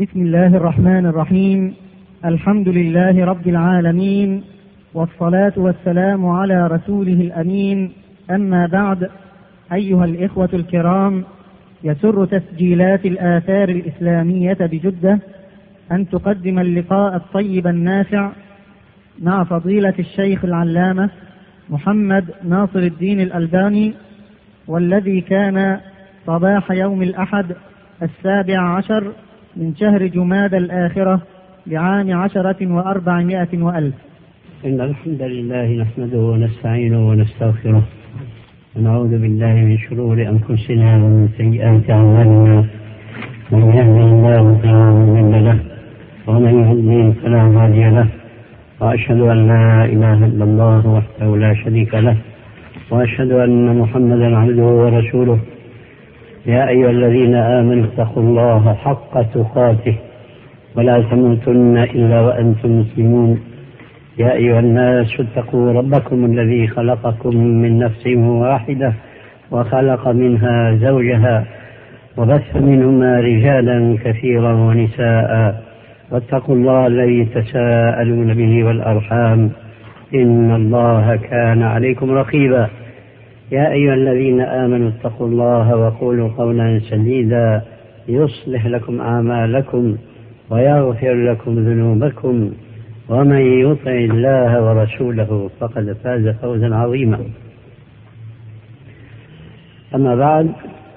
بسم الله الرحمن الرحيم. الحمد لله رب العالمين، والصلاة والسلام على رسوله الأمين. أما بعد، أيها الإخوة الكرام، يسر تسجيلات الآثار الإسلامية بجدة أن تقدم اللقاء الطيب النافع مع فضيلة الشيخ العلامة محمد ناصر الدين الألباني، والذي كان صباح يوم الأحد 17 من شهر جمادى الآخرة لعام 10 و400 وألف. إن الحمد لله نحمده ونستعينه ونستغفره، ونعوذ بالله من شرور أنفسنا ومن سيئات أعمالنا. من يهده الله فلا مضل له، ومن يضلل فلا هادي له، وأشهد أن لا إله إلا الله وحده لا شريك له، وأشهد أن محمدا عبده ورسوله. يا أيها الذين آمنوا اتقوا الله حق تقاته ولا تموتن إلا وأنتم مسلمون. يا أيها الناس اتقوا ربكم الذي خلقكم من نفس واحدة وخلق منها زوجها وبث منهما رجالا كثيرا ونساء، واتقوا الله الذي تساءلون به والأرحام، إن الله كان عليكم رقيبا. يا أيها الذين آمنوا اتقوا الله وقولوا قولا سديدا يصلح لكم أعمالكم ويغفر لكم ذنوبكم، ومن يطع الله ورسوله فقد فاز فوزا عظيما. أما بعد،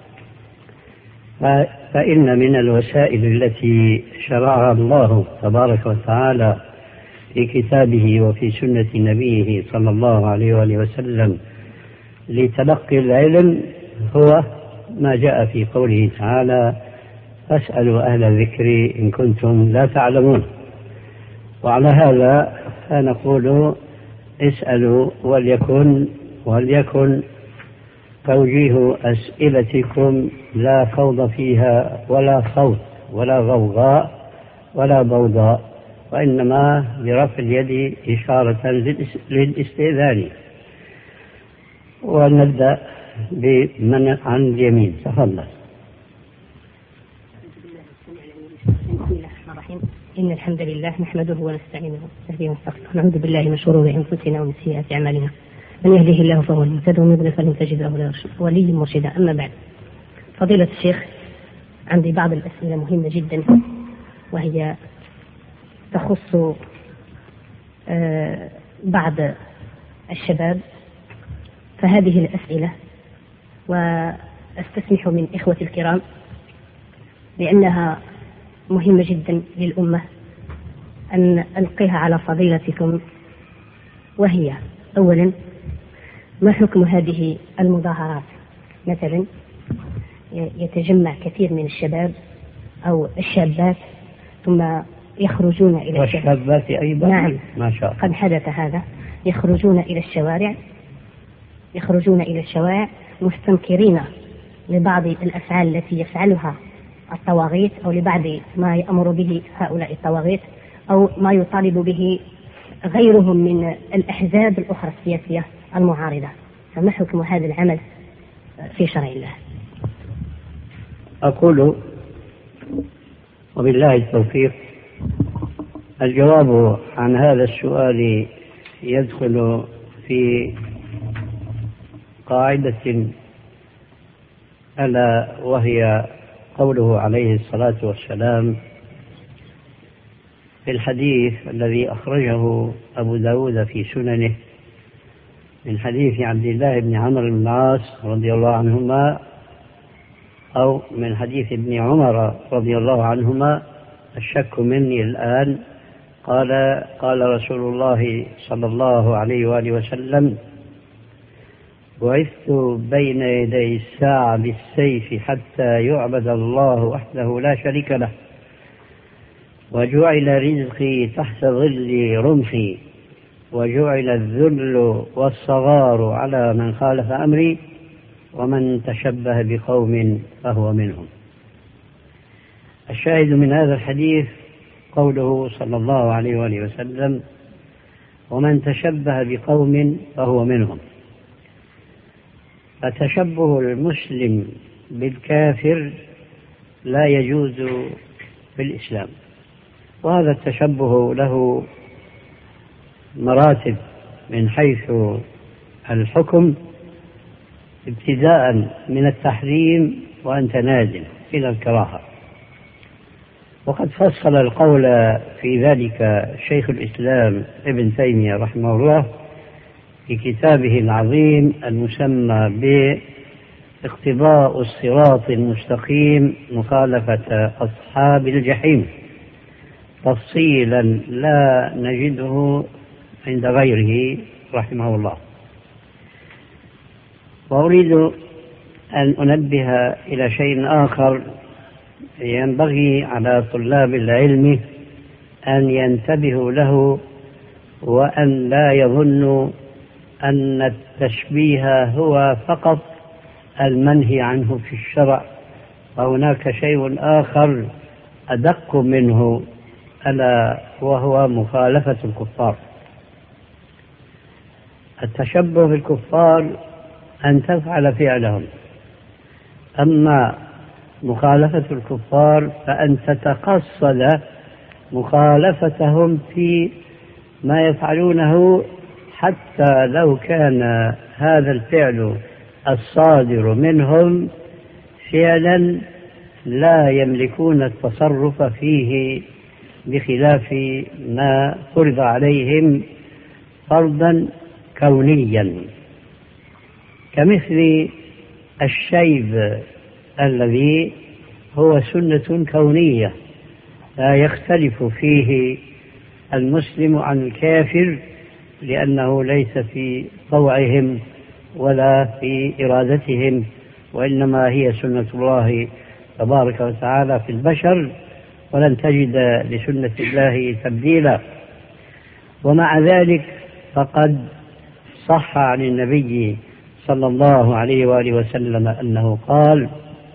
فإن من الوسائل التي شرعها الله تبارك وتعالى في كتابه وفي سنة نبيه صلى الله عليه وآله وسلم لتلقي العلم هو ما جاء في قوله تعالى: فاسألوا أهل الذكر إن كنتم لا تعلمون. وعلى هذا فنقول: اسألوا وليكن توجيه أسئلتكم لا خوض فيها ولا خوض ولا غوغاء ولا ضوضاء، وإنما برفع اليد إشارة للاستئذان. ونبدأ بمن عن اليمين. تفضل. بسم الله الرحمن الرحيم. إن الحمد لله نحمده ونستعينه ونستهديه ونستغفره، نعوذ بالله من شرور أنفسنا ومن سيئات أعمالنا، من يهده الله فهو المهتد ومن يضلل فلن تجد له وليا مرشدا. أما بعد، فضيلة الشيخ، عندي بعض الأسئلة مهمة جدا، وهي تخص بعض الشباب. فهذه الأسئلة وأستسمح من إخوة الكرام لأنها مهمة جدا للأمة أن ألقيها على فضيلتكم، وهي: أولا، ما حكم هذه المظاهرات؟ مثلا يتجمع كثير من الشباب أو الشابات ثم يخرجون إلى والشابات أيضا. نعم، ما شاء الله، قد حدث هذا. يخرجون إلى الشوارع مستنكرين لبعض الأفعال التي يفعلها الطواغيت، أو لبعض ما يأمر به هؤلاء الطواغيت، أو ما يطالب به غيرهم من الأحزاب الأخرى السياسية المعارضة. فما حكم هذا العمل في شرع الله؟ أقول وبالله التوفيق. الجواب عن هذا السؤال يدخل في قاعدة، ألا وهي قوله عليه الصلاة والسلام في الحديث الذي أخرجه أبو داود في سننه من حديث عبد الله بن عمرو بن العاص رضي الله عنهما، أو من حديث ابن عمر رضي الله عنهما، الشك مني الآن. قال رسول الله صلى الله عليه وآله وسلم: بعثت بين يدي الساعة بالسيف حتى يعبد الله وحده لا شريك له، وجعل رزقي تحت ظل رمحي، وجعل الذل والصغار على من خالف أمري، ومن تشبه بقوم فهو منهم. الشاهد من هذا الحديث قوله صلى الله عليه وآله وسلم: ومن تشبه بقوم فهو منهم. فتشبه المسلم بالكافر لا يجوز في الإسلام. وهذا التشبه له مراتب من حيث الحكم، ابتداء من التحريم وأنت نازل إلى الكراهة. وقد فصل القول في ذلك شيخ الإسلام ابن تيمية رحمه الله في كتابه العظيم المسمى باقتضاء الصراط المستقيم مخالفة أصحاب الجحيم، تفصيلا لا نجده عند غيره رحمه الله. وأريد أن أنبه إلى شيء آخر ينبغي على طلاب العلم أن ينتبهوا له، وأن لا يظنوا أن التشبيه هو فقط المنهي عنه في الشرع، وهناك شيء آخر أدق منه، ألا وهو مخالفة الكفار. التشبه بالكفار أن تفعل فعلهم، أما مخالفة الكفار فأن تتقصد مخالفتهم في ما يفعلونه، حتى لو كان هذا الفعل الصادر منهم فعلا لا يملكون التصرف فيه، بخلاف ما فرض عليهم فرضا كونيا، كمثل الشيب الذي هو سنة كونية لا يختلف فيه المسلم عن الكافر، لأنه ليس في طوعهم ولا في إرادتهم، وإنما هي سنة الله تبارك وتعالى في البشر، ولن تجد لسنة الله تبديلا. ومع ذلك فقد صح عن النبي صلى الله عليه وآله وسلم أنه قال: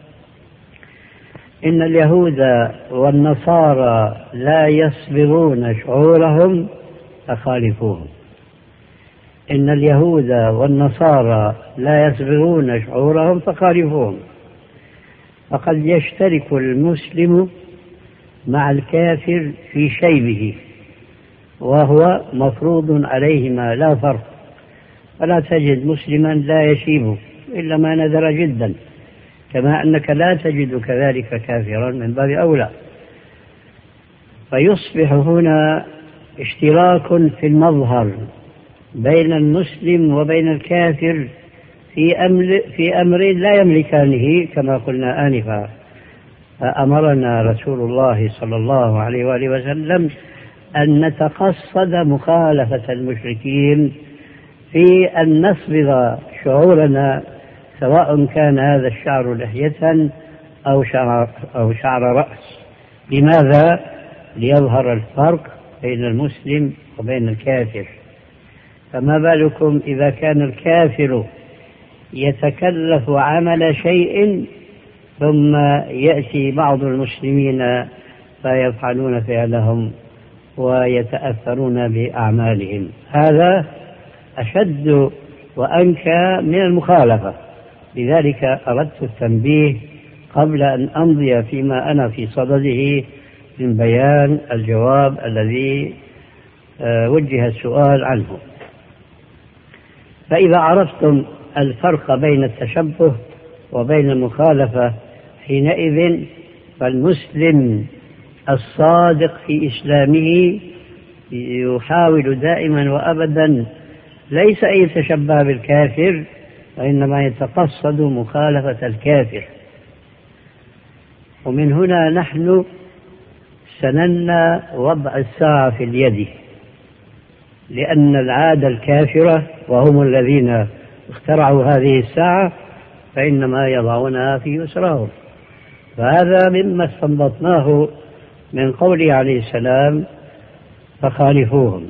إن اليهود والنصارى لا يصبغون شعورهم فخالفوهم. إن اليهود والنصارى لا يصبغون شعورهم فخالفوهم. فقد يشترك المسلم مع الكافر في شيبه، وهو مفروض عليهما لا فرق، فلا تجد مسلما لا يشيب إلا ما نذر جدا، كما أنك لا تجد كذلك كافرا من باب أولى. فيصبح هنا اشتراك في المظهر بين المسلم وبين الكافر في أمر لا يملكانه كما قلنا آنفا. فأمرنا رسول الله صلى الله عليه وآله وسلم أن نتقصد مخالفة المشركين في أن نصبغ شعورنا، سواء كان هذا الشعر لحية أو شعر رأس. لماذا؟ ليظهر الفرق بين المسلم وبين الكافر. فما بالكم إذا كان الكافر يتكلف عمل شيء ثم يأتي بعض المسلمين فيفعلون فعلهم ويتأثرون بأعمالهم، هذا أشد وأنكى من المخالفة. لذلك أردت التنبيه قبل أن أمضي فيما أنا في صدده من بيان الجواب الذي وجه السؤال عنه. فإذا عرفتم الفرق بين التشبه وبين المخالفة، حينئذ فالمسلم الصادق في إسلامه يحاول دائما وأبدا ليس أن يتشبه بالكافر، وإنما يتقصد مخالفة الكافر. ومن هنا نحن سننا وضع الساعة في اليد، لأن العادة الكافرة وهم الذين اخترعوا هذه الساعة فإنما يضعونها في يسرهم. فهذا مما استنبطناه من قوله عليه السلام: فخالفوهم.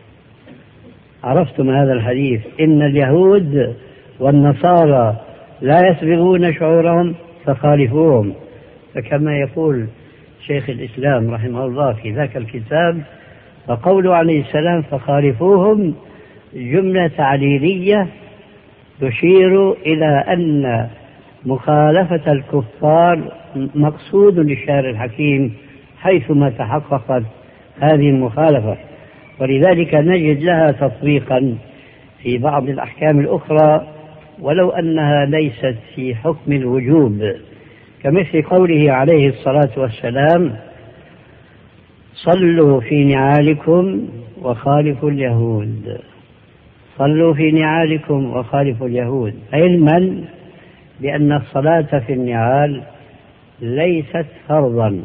عرفتم هذا الحديث: إن اليهود والنصارى لا يصبغون شعورهم فخالفوهم. فكما يقول شيخ الإسلام رحمه الله في ذاك الكتاب: فقوله عليه السلام فخالفوهم جملة تعليلية تشير إلى أن مخالفة الكفار مقصود للشارع الحكيم حيثما تحققت هذه المخالفة، ولذلك نجد لها تطبيقا في بعض الأحكام الأخرى ولو أنها ليست في حكم الوجوب، كمثل قوله عليه الصلاة والسلام: صلوا في نعالكم وخالفوا اليهود. صلوا في نعالكم وخالفوا اليهود، علما بأن الصلاة في النعال ليست فرضا،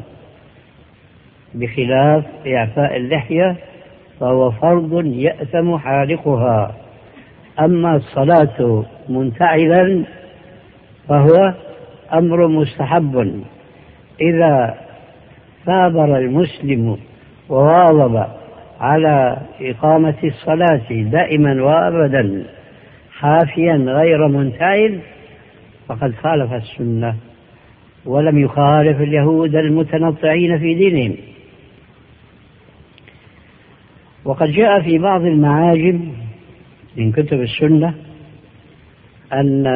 بخلاف إعفاء اللحية فهو فرض يأثم حالقها. أما الصلاة منتعلا فهو أمر مستحب إذا ثابر المسلم وواظب على إقامة الصلاة دائما وأبدا حافيا غير منتعل فقد خالف السنة ولم يخالف اليهود المتنطعين في دينهم. وقد جاء في بعض المعاجم من كتب السنة أن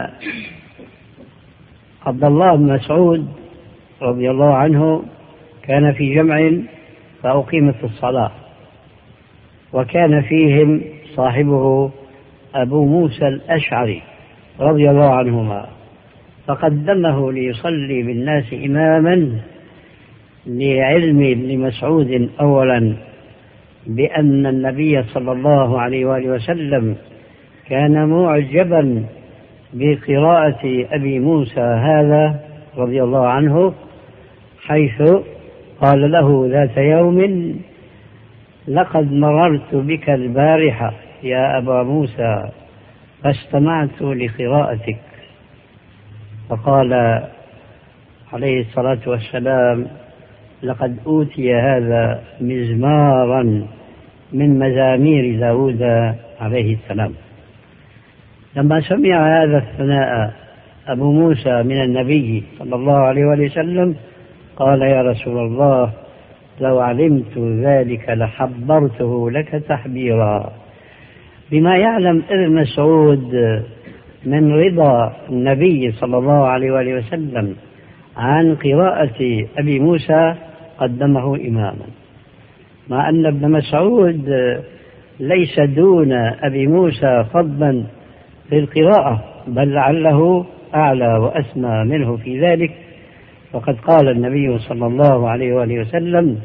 عبد الله بن مسعود رضي الله عنه كان في جمع فأقيمت الصلاة، وكان فيهم صاحبه أبو موسى الأشعري رضي الله عنهما، فقدمه ليصلي بالناس إماما لعلم ابن مسعود أولا بأن النبي صلى الله عليه وآله وسلم كان معجبا بقراءة أبي موسى هذا رضي الله عنه، حيث قال له ذات يوم: لقد مررت بك البارحة يا أبا موسى فاستمعت لقراءتك. فقال عليه الصلاة والسلام: لقد أوتي هذا مزمارا من مزامير داود عليه السلام. لما سمع هذا الثناء أبو موسى من النبي صلى الله عليه وسلم قال: يا رسول الله، لو علمت ذلك لحبرته لك تحبيرا. بما يعلم ابن مسعود من رضا النبي صلى الله عليه وسلم عن قراءة أبي موسى قدمه إماما، مع أن ابن مسعود ليس دون أبي موسى فضلا في القراءة، بل لعله أعلى وأسمى منه في ذلك. وقد قال النبي صلى الله عليه وآله وسلم: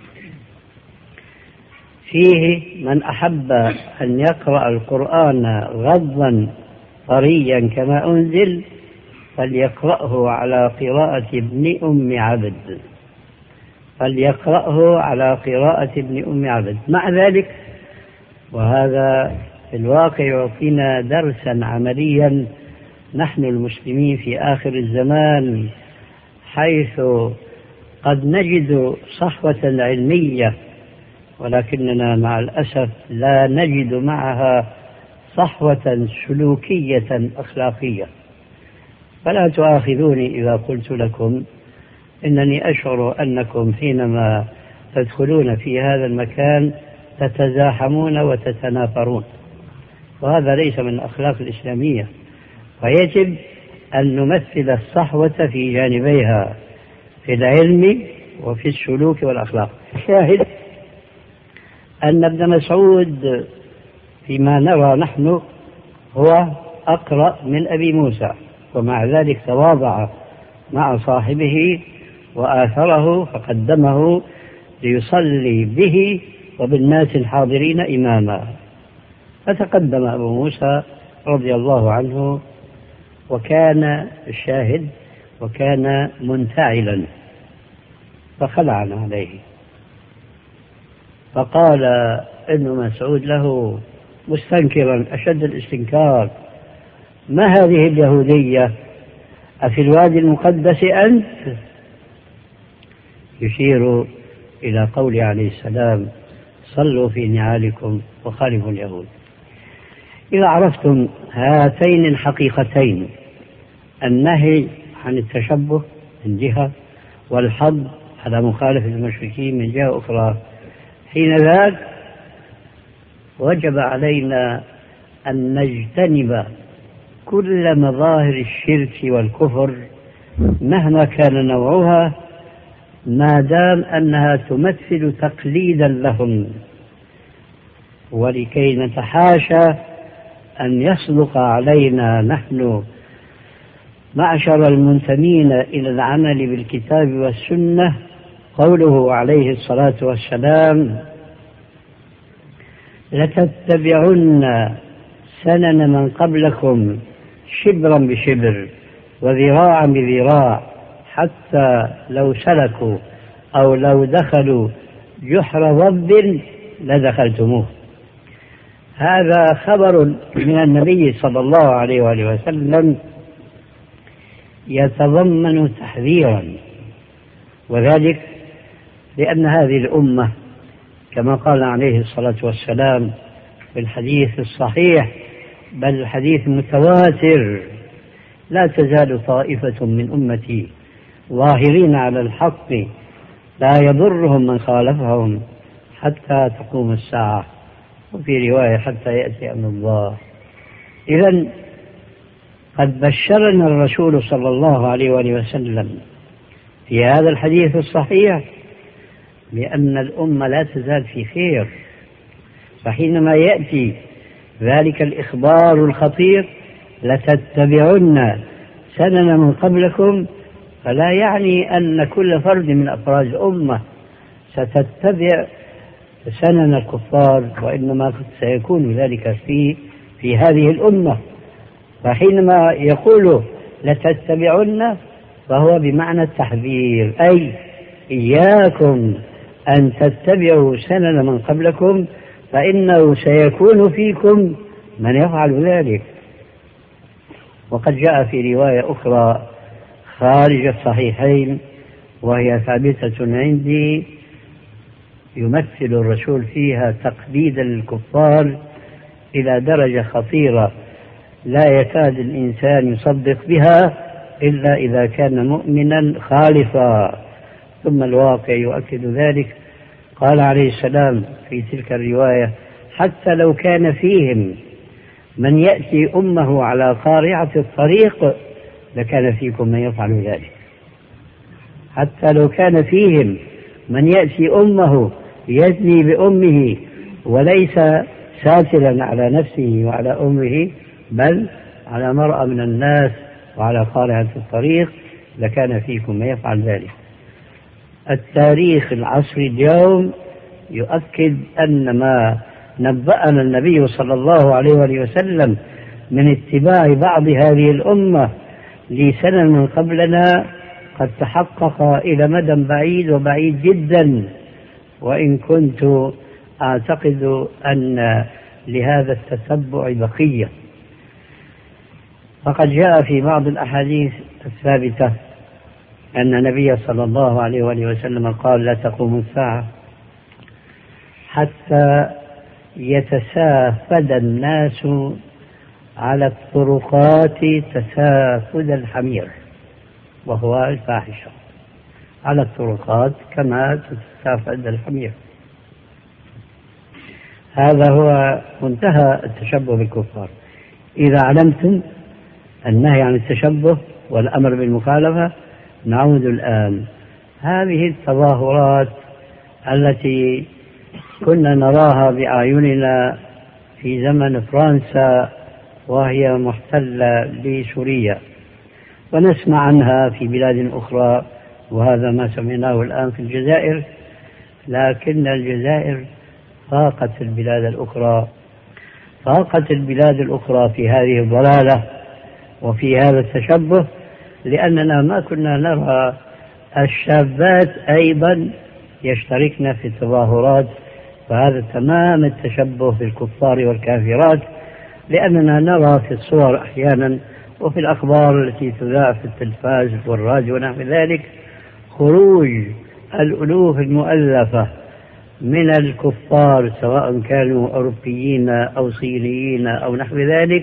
فيه من أحب أن يقرأ القرآن غضا طريا كما أنزل فليقرأه على قراءة ابن أم عبد. فليقرأه على قراءة ابن أم عبد. مع ذلك، وهذا في الواقع يعطينا درسا عمليا نحن المسلمين في آخر الزمان، حيث قد نجد صحوة علمية ولكننا مع الأسف لا نجد معها صحوة سلوكية أخلاقية. فلا تؤاخذوني إذا قلت لكم إنني أشعر أنكم حينما تدخلون في هذا المكان تتزاحمون وتتنافرون، وهذا ليس من الأخلاق الإسلامية، ويجب أن نمثل الصحوة في جانبيها، في العلم وفي السلوك والأخلاق. شاهد أن ابن مسعود فيما نرى نحن هو أقرأ من أبي موسى، ومع ذلك تواضع مع صاحبه وآثره فقدمه ليصلي به وبالناس الحاضرين إماما. فتقدم أبو موسى رضي الله عنه، وكان الشاهد وكان منتعلا، فخلع عليه، فقال ابن مسعود له مستنكرا أشد الاستنكار: ما هذه اليهودية؟ أفي الوادي المقدس أنت؟ يشير إلى قول عليه السلام: صلوا في نعالكم وخالفوا اليهود. إذا عرفتم هاتين الحقيقتين، النهي عن التشبه من جهة والحض على مخالفة المشركين من جهة أخرى، حين ذاك وجب علينا أن نجتنب كل مظاهر الشرك والكفر مهما كان نوعها، ما دام أنها تمثل تقليدا لهم، ولكي نتحاشى أن يصدق علينا نحن معشر المنتمين إلى العمل بالكتاب والسنة قوله عليه الصلاة والسلام: لتتبعن سنن من قبلكم شبرا بشبر وذراعا بذراع حتى لو سلكوا أو لو دخلوا جحر ضب لدخلتموه. هذا خبر من النبي صلى الله عليه وآله وسلم يتضمن تحذيرا، وذلك لأن هذه الأمة كما قال عليه الصلاة والسلام في الحديث الصحيح بل الحديث المتواتر: لا تزال طائفة من أمتي ظاهرين على الحق لا يضرهم من خالفهم حتى تقوم الساعة، وفي رواية حتى يأتي أمر الله. إذن قد بشرنا الرسول صلى الله عليه وآله وسلم في هذا الحديث الصحيح بأن الأمة لا تزال في خير، فحينما يأتي ذلك الإخبار الخطير: لتتبعن سنن من قبلكم، فلا يعني أن كل فرد من أفراد الأمة ستتبع سنن الكفار، وإنما سيكون ذلك في هذه الأمة. فحينما يقول لتتبعن فهو بمعنى التحذير، أي إياكم أن تتبعوا سنن من قبلكم فإنه سيكون فيكم من يفعل ذلك. وقد جاء في رواية أخرى خارج الصحيحين وهي ثابتة عندي يمثل الرسول فيها تقليدا للكفار إلى درجة خطيرة لا يكاد الإنسان يصدق بها إلا إذا كان مؤمنا خالصا، ثم الواقع يؤكد ذلك. قال عليه السلام في تلك الرواية: حتى لو كان فيهم من يأتي أمه على قارعة الطريق لكان فيكم من يفعل ذلك. حتى لو كان فيهم من يأتي أمه يزني بأمه وليس ساترا على نفسه وعلى أمه بل على مرأى من الناس وعلى قارعة الطريق لكان فيكم من يفعل ذلك. التاريخ العصري اليوم يؤكد أن ما نبأنا النبي صلى الله عليه وسلم من اتباع بعض هذه الأمة لسنن من قبلنا قد تحقق إلى مدى بعيد وبعيد جدا، وإن كنت أعتقد أن لهذا التتبع بقية. فقد جاء في بعض الأحاديث الثابتة أن النبي صلى الله عليه وسلم قال: لا تقوم الساعة حتى يتسافد الناس على الطرقات تسافد الحمير، وهو الفاحشة، على الطرقات كما تتسافد الحمير. هذا هو منتهى التشبه بالكفار. إذا علمتم النهي عن التشبه والأمر بالمخالفة، نعود الآن. هذه التظاهرات التي كنا نراها بأعيننا في زمن فرنسا وهي محتلة لسوريا، ونسمع عنها في بلاد أخرى، وهذا ما سمعناه الآن في الجزائر، لكن الجزائر فاقت البلاد الأخرى في هذه الضلالة وفي هذا التشبه، لأننا ما كنا نرى الشابات أيضا يشتركن في التظاهرات، فهذا تمام التشبه بالكفار والكافرات، لأننا نرى في الصور أحيانا وفي الأخبار التي تذاع في التلفاز والراديو ونحو ذلك خروج الألوف المؤلفة من الكفار سواء كانوا أوروبيين أو صينيين أو نحو ذلك.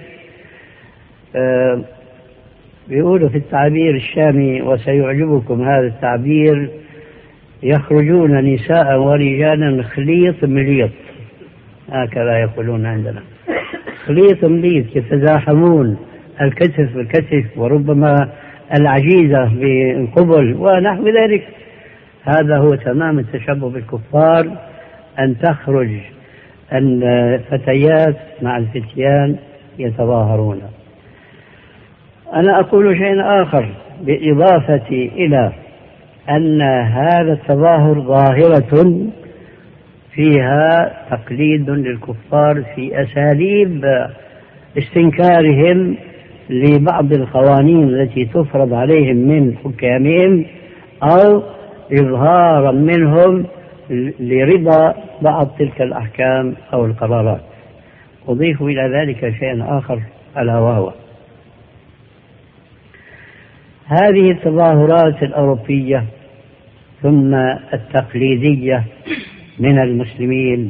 بيقولوا في التعبير الشامي وسيعجبكم هذا التعبير: يخرجون نساء ورجالا خليط مليط، هكذا يقولون عندنا، خليط مليط، يتزاحمون الكتف بالكتف وربما العجيزة بالقبل ونحو ذلك. هذا هو تمام التشبه بالكفار، أن تخرج الفتيات مع الفتيان يتظاهرون. أنا أقول شيء آخر بالإضافة إلى أن هذا التظاهر ظاهرة فيها تقليد للكفار في أساليب استنكارهم لبعض القوانين التي تفرض عليهم من حكامهم، أو إظهارا منهم لرضا بعض تلك الأحكام أو القرارات. أضيف إلى ذلك شيئا آخر، ألا وهو هذه التظاهرات الأوروبية ثم التقليدية من المسلمين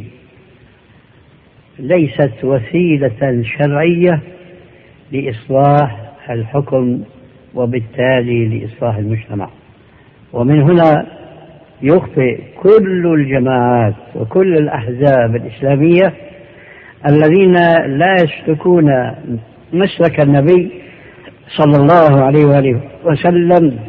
ليست وسيلة شرعية لإصلاح الحكم وبالتالي لإصلاح المجتمع. ومن هنا يخطئ كل الجماعات وكل الأحزاب الإسلامية الذين لا يسلكون مسلك النبي صلى الله عليه وآله وسلم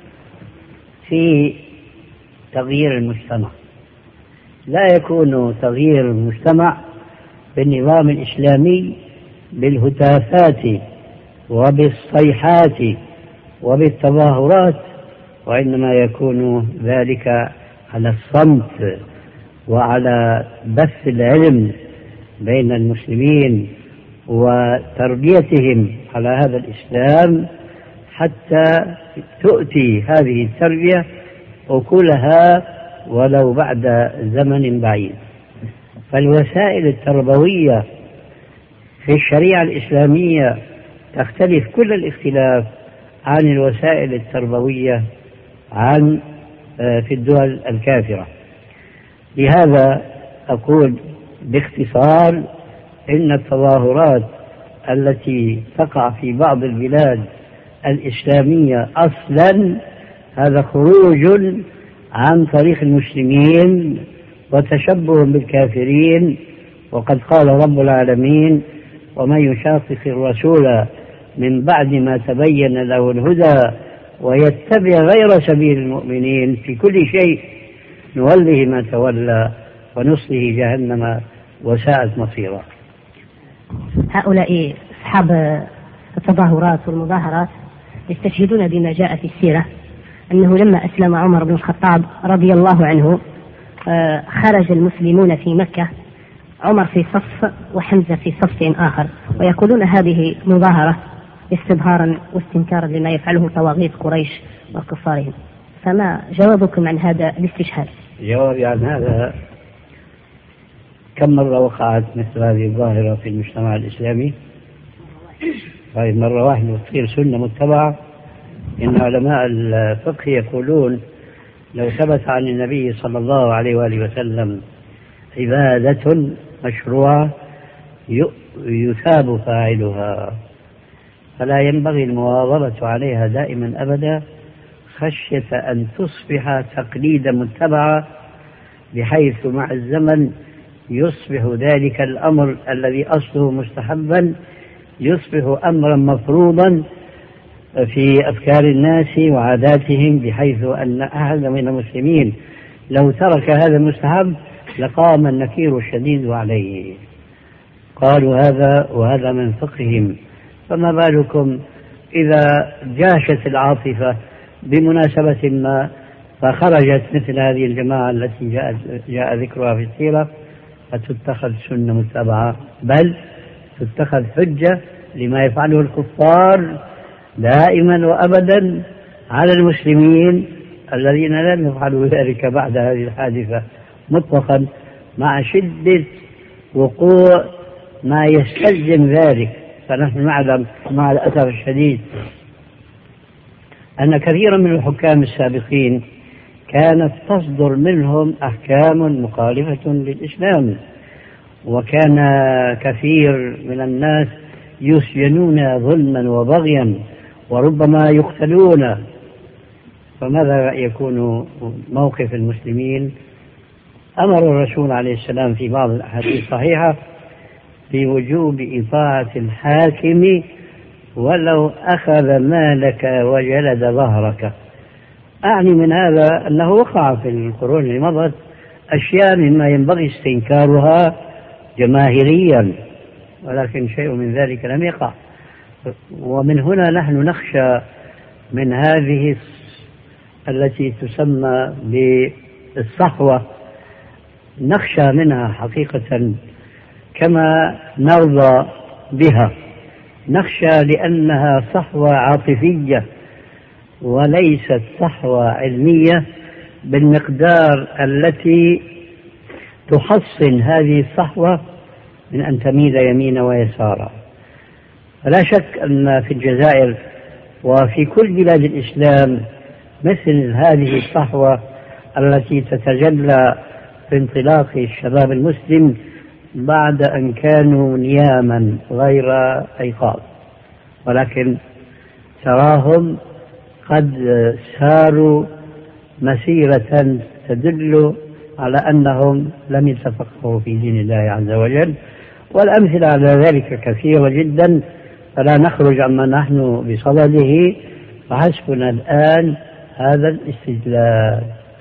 في تغيير المجتمع. لا يكون تغيير المجتمع بالنظام الإسلامي بالهتافات وبالصيحات وبالتظاهرات، وإنما يكون ذلك على الصمت وعلى بث العلم بين المسلمين وتربيتهم على هذا الإسلام حتى تؤتي هذه التربية أكلها ولو بعد زمن بعيد. فالوسائل التربوية في الشريعة الإسلامية تختلف كل الاختلاف عن الوسائل التربوية في الدول الكافرة. لهذا أقول باختصار إن التظاهرات التي تقع في بعض البلاد الإسلامية أصلا هذا خروج عن طريق المسلمين وتشبه بالكافرين. وقد قال رب العالمين: ومن يشاقق الرسول من بعد ما تبين له الهدى ويتبع غير سبيل المؤمنين في كل شيء نوله ما تولى ونصله جهنم وساءت مصيرا. هؤلاء أصحاب التظاهرات والمظاهرات يستشهدون بما جاء في السيرة أنه لما أسلم عمر بن الخطاب رضي الله عنه خرج المسلمون في مكة، عمر في صف وحمزة في صف آخر، ويقولون هذه مظاهرة استظهارا واستنكارا لما يفعله طواغيت قريش وكفارهم. فما جوابكم عن هذا الاستشهاد؟ جوابي عن هذا: كم مرة وقعت مثل هذه الظاهرة في المجتمع الإسلامي؟ طيب مرة واحدة وتصير سنة متبعة. إن علماء الفقه يقولون لو ثبت عن النبي صلى الله عليه وآله وسلم عبادة مشروعة يثاب فاعلها، فلا ينبغي المواظبة عليها دائما أبدا خشية أن تصبح تقليدا متبعة، بحيث مع الزمن يصبح ذلك الأمر الذي أصله مستحبا يصبح أمرا مفروضا في أفكار الناس وعاداتهم، بحيث أن أحد من المسلمين لو ترك هذا المستحب لقام النكير الشديد عليه. قالوا هذا وهذا من فقههم، فما بالكم إذا جاشت العاطفة بمناسبة ما فخرجت مثل هذه الجماعة التي جاء ذكرها في السيرة، فتتخذ سنة متبعة، بل تتخذ حجة لما يفعله الكفار دائما وأبدا على المسلمين الذين لم يفعلوا ذلك بعد هذه الحادثة مطلقا، مع شدة وقوع ما يستلزم ذلك. فنحن نعلم مع الأسف الشديد أن كثيرا من الحكام السابقين كانت تصدر منهم أحكام مخالفة للإسلام، وكان كثير من الناس يسجنون ظلما وبغيا وربما يقتلون. فماذا يكون موقف المسلمين؟ أمر الرسول عليه السلام في بعض الأحاديث الصحيحة بوجوب إطاعة الحاكم ولو أخذ مالك وجلد ظهرك، أعني من هذا أنه وقع في القرون اللي مضت أشياء مما ينبغي استنكارها جماهيريا، ولكن شيء من ذلك لم يقع. ومن هنا نحن نخشى من هذه التي تسمى بالصحوة، نخشى منها حقيقة كما نرضى بها، نخشى لأنها صحوة عاطفية وليست صحوة علمية بالمقدار التي تحصن هذه الصحوة من أن تميل يمينا ويسارا. فلا شك أن في الجزائر وفي كل بلاد الإسلام مثل هذه الصحوة التي تتجلى في انطلاق الشباب المسلم بعد أن كانوا نياما غير أيقاظ، ولكن تراهم قد ساروا مسيرة تدل على أنهم لم يتفقهوا في دين الله عز وجل، والأمثلة على ذلك كثيرة جدا، فلا نخرج عما نحن بصدده، فحسبنا الآن هذا الاستدلال.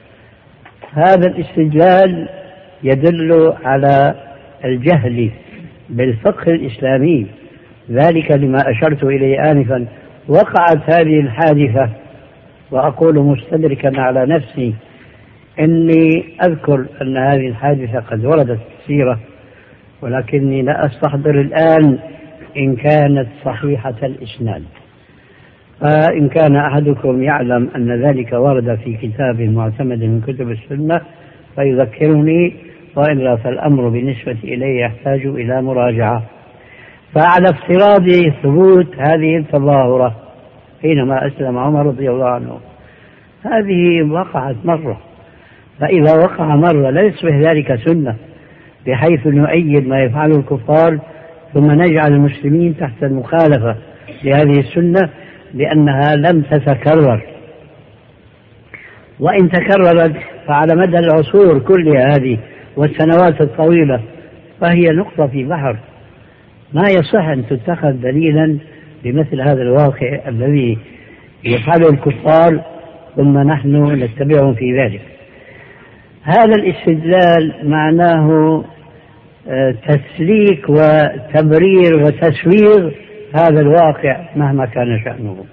هذا الاستدلال يدل على الجهل بالفقه الإسلامي، ذلك لما أشرت إليه آنفا. وقعت هذه الحادثة، وأقول مستدركا على نفسي إني أذكر أن هذه الحادثة قد وردت كثيرة، ولكني لا أستحضر الآن إن كانت صحيحة الإسناد. فإن كان أحدكم يعلم أن ذلك ورد في كتاب معتمد من كتب السنة فيذكرني، وإلا فالأمر بالنسبة إليه يحتاج إلى مراجعة. فعلى افتراض ثبوت هذه التظاهرة حينما أسلم عمر رضي الله عنه، هذه وقعت مرة، فإذا وقع مرة لا يصبح ذلك سنة بحيث نؤيد ما يفعله الكفار ثم نجعل المسلمين تحت المخالفة لهذه السنة لأنها لم تتكرر. وإن تكررت فعلى مدى العصور كلها هذه والسنوات الطويلة فهي نقطة في بحر، ما يصح أن تتخذ دليلا بمثل هذا الواقع الذي يفعله الكفار ثم نحن نتبعهم في ذلك. هذا الاستدلال معناه تسليك وتبرير وتسويغ هذا الواقع مهما كان شأنه.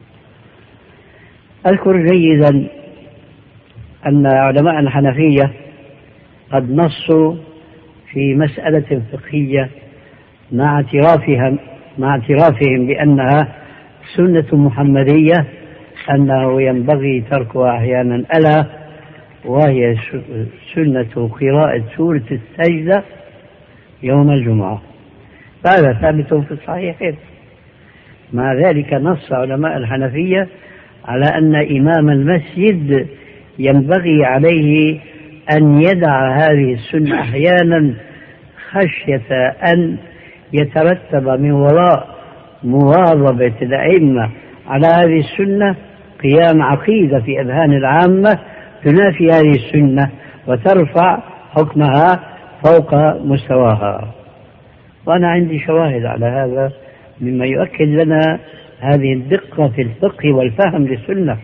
أذكر جيدا أن علماء الحنفية قد نصوا في مسألة فقهية مع اعترافهم بأنها سنة محمدية أنه ينبغي تركها أحيانا، ألا وهي سنة قراءة سورة السجدة يوم الجمعة، فهذا ثابت في الصحيحين. مع ذلك نص علماء الحنفية على أن إمام المسجد ينبغي عليه أن يدع هذه السنة أحيانا خشية أن يترتب من وراء مواظبة الأئمة على هذه السنة قيام عقيدة في أذهان العامة تنافي هذه السنة وترفع حكمها فوق مستواها. وأنا عندي شواهد على هذا مما يؤكد لنا هذه الدقة في الفقه والفهم للسنة.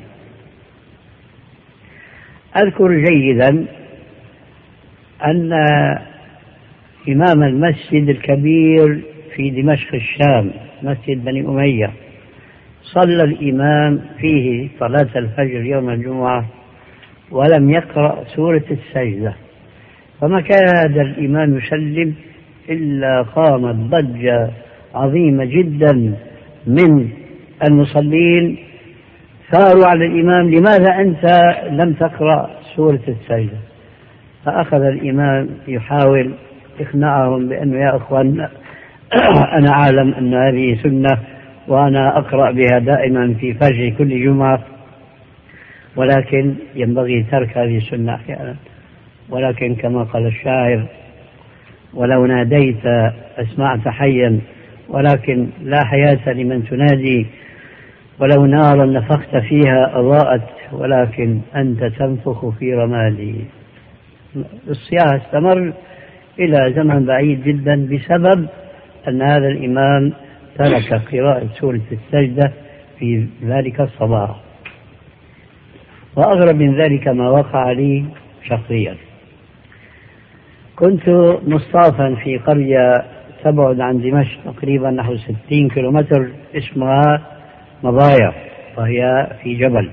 أذكر جيدا أن إمام المسجد الكبير في دمشق الشام مسجد بني أمية صلى الإمام فيه صلاة الفجر يوم الجمعة ولم يقرأ سورة السجدة، فما كاد الإمام يسلم إلا قامت ضجة عظيمة جدا من المصلين، ثاروا على الإمام: لماذا أنت لم تقرأ سورة السجدة؟ فأخذ الإمام يحاول إقناعهم بأنه يا أخوان أنا أعلم أن هذه سنة وأنا أقرأ بها دائما في فجر كل جمعة، ولكن ينبغي ترك هذه السنة أحيانا، ولكن كما قال الشاعر: ولو ناديت أسمعت حيا ولكن لا حياة لمن تنادي، ولو نارا نفخت فيها أضاءت ولكن أنت تنفخ في رمادي. الصياح استمر إلى زمن بعيد جدا بسبب أن هذا الإمام ترك قراءة سورة السجدة في ذلك الصباح. وأغرب من ذلك ما وقع لي شخصيا. كنت مصطافا في قرية تبعد عن دمشق تقريبا نحو 60 كيلومتر اسمها مضايا، وهي في جبل.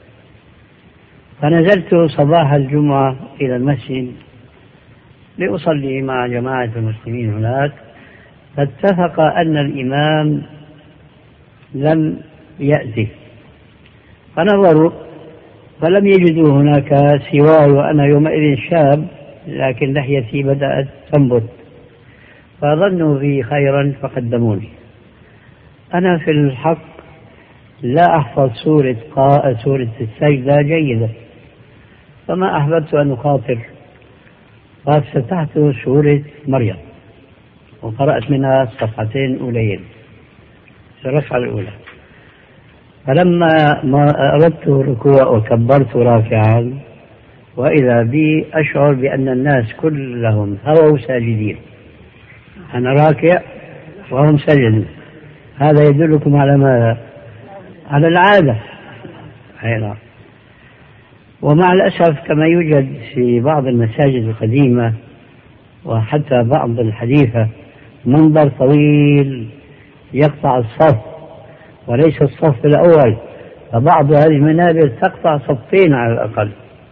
فنزلت صباح الجمعة إلى المسجد لأصلي مع جماعة المسلمين هناك، فاتفق أن الإمام لم يأتي، فنظروا فلم يجدوا هناك سواي، وأنا يومئذ شاب لكن لحيتي بدأت تنبت، فظنوا بي خيرا فقدموني. أنا في الحق لا أحفظ سورة السجدة جيدة، فما أحببت أن أخاطر، فافتتحت سورة مريم وقرأت منها صفحتين أوليين في الركعة الأولى. فلما أردت الركوع وكبرت راكعا، وإذا بي أشعر بأن الناس كلهم هووا ساجدين، أنا راكع وهم سجدوا. هذا يدلكم على ماذا؟ على العادة. حيرا. ومع الأسف كما يوجد في بعض المساجد القديمة وحتى بعض الحديثة منبر طويل يقطع الصف، وليس الصف الأول، فبعض هذه المنابر تقطع صفين على الأقل.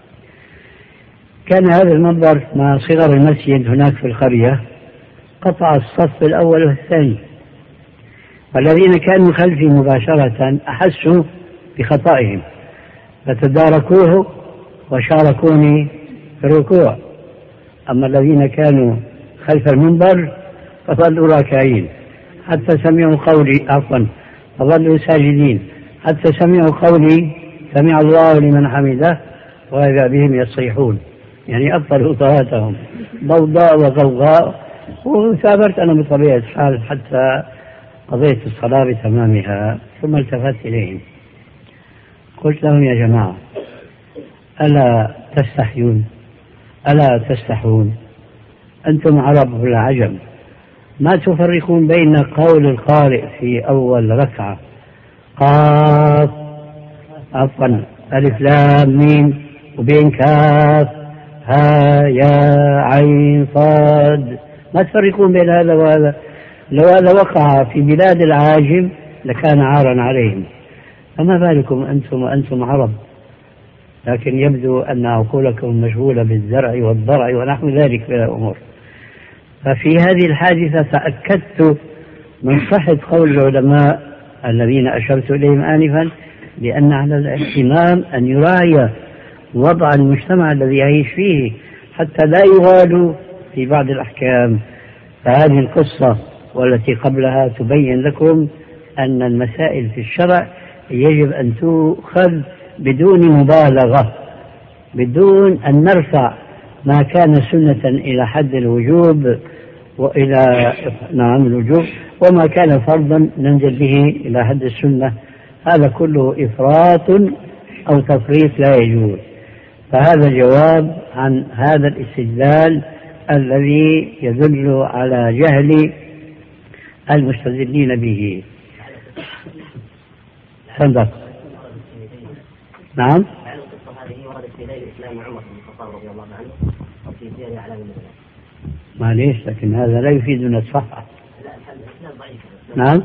كان هذا المنبر مع صغر المسجد هناك في القرية قطع الصف الأول والثاني، والذين كانوا خلفي مباشرة أحسوا بخطئهم فتداركوه وشاركوني في الركوع. أما الذين كانوا خلف المنبر فظلوا راكعين حتى سمعوا قولي، فظلوا ساجدين حتى سمعوا قولي سمع الله لمن حمده، وإذا بهم يصيحون، يعني أبطلوا صلاتهم ضوضاء وغوغاء. وثابرت أنا بطبيعة الحال حتى قضيت الصلاة بتمامها، ثم التفت إليهم قلت لهم: يا جماعة، ألا تستحيون؟ ألا تستحون؟ أنتم عرب ولا عجم؟ ما تفرقون بين قول القارئ في أول ركعة قاف ألف لام ميم، وبين كاف ها يا عين صاد؟ ما تفرقون بين هذا وهذا؟ لو هذا وقع في بلاد العاجم لكان عارا عليهم، فما بالكم أنتم وأنتم عرب؟ لكن يبدو أن عقولكم مشغولة بالزرع والضرع ونحو ذلك من الأمور. ففي هذه الحادثة تأكدت من صحة قول العلماء الذين أشرت إليهم آنفا، لأن على الاهتمام أن يراعي وضع المجتمع الذي يعيش فيه حتى لا يغالوا في بعض الأحكام. فهذه القصة والتي قبلها تبين لكم أن المسائل في الشرع يجب أن تؤخذ بدون مبالغة، بدون أن نرفع ما كان سنة إلى حد الوجوب وإلى الوجوب، وما كان فرضا ننزل به إلى حد السنة. هذا كله إفراط أو تفريط لا يجوز. فهذا جواب عن هذا الاستدلال الذي يدل على جهل المستدلين به. صدق. نعم. معليش، لكن هذا لا يفيدنا الصحة. نعم.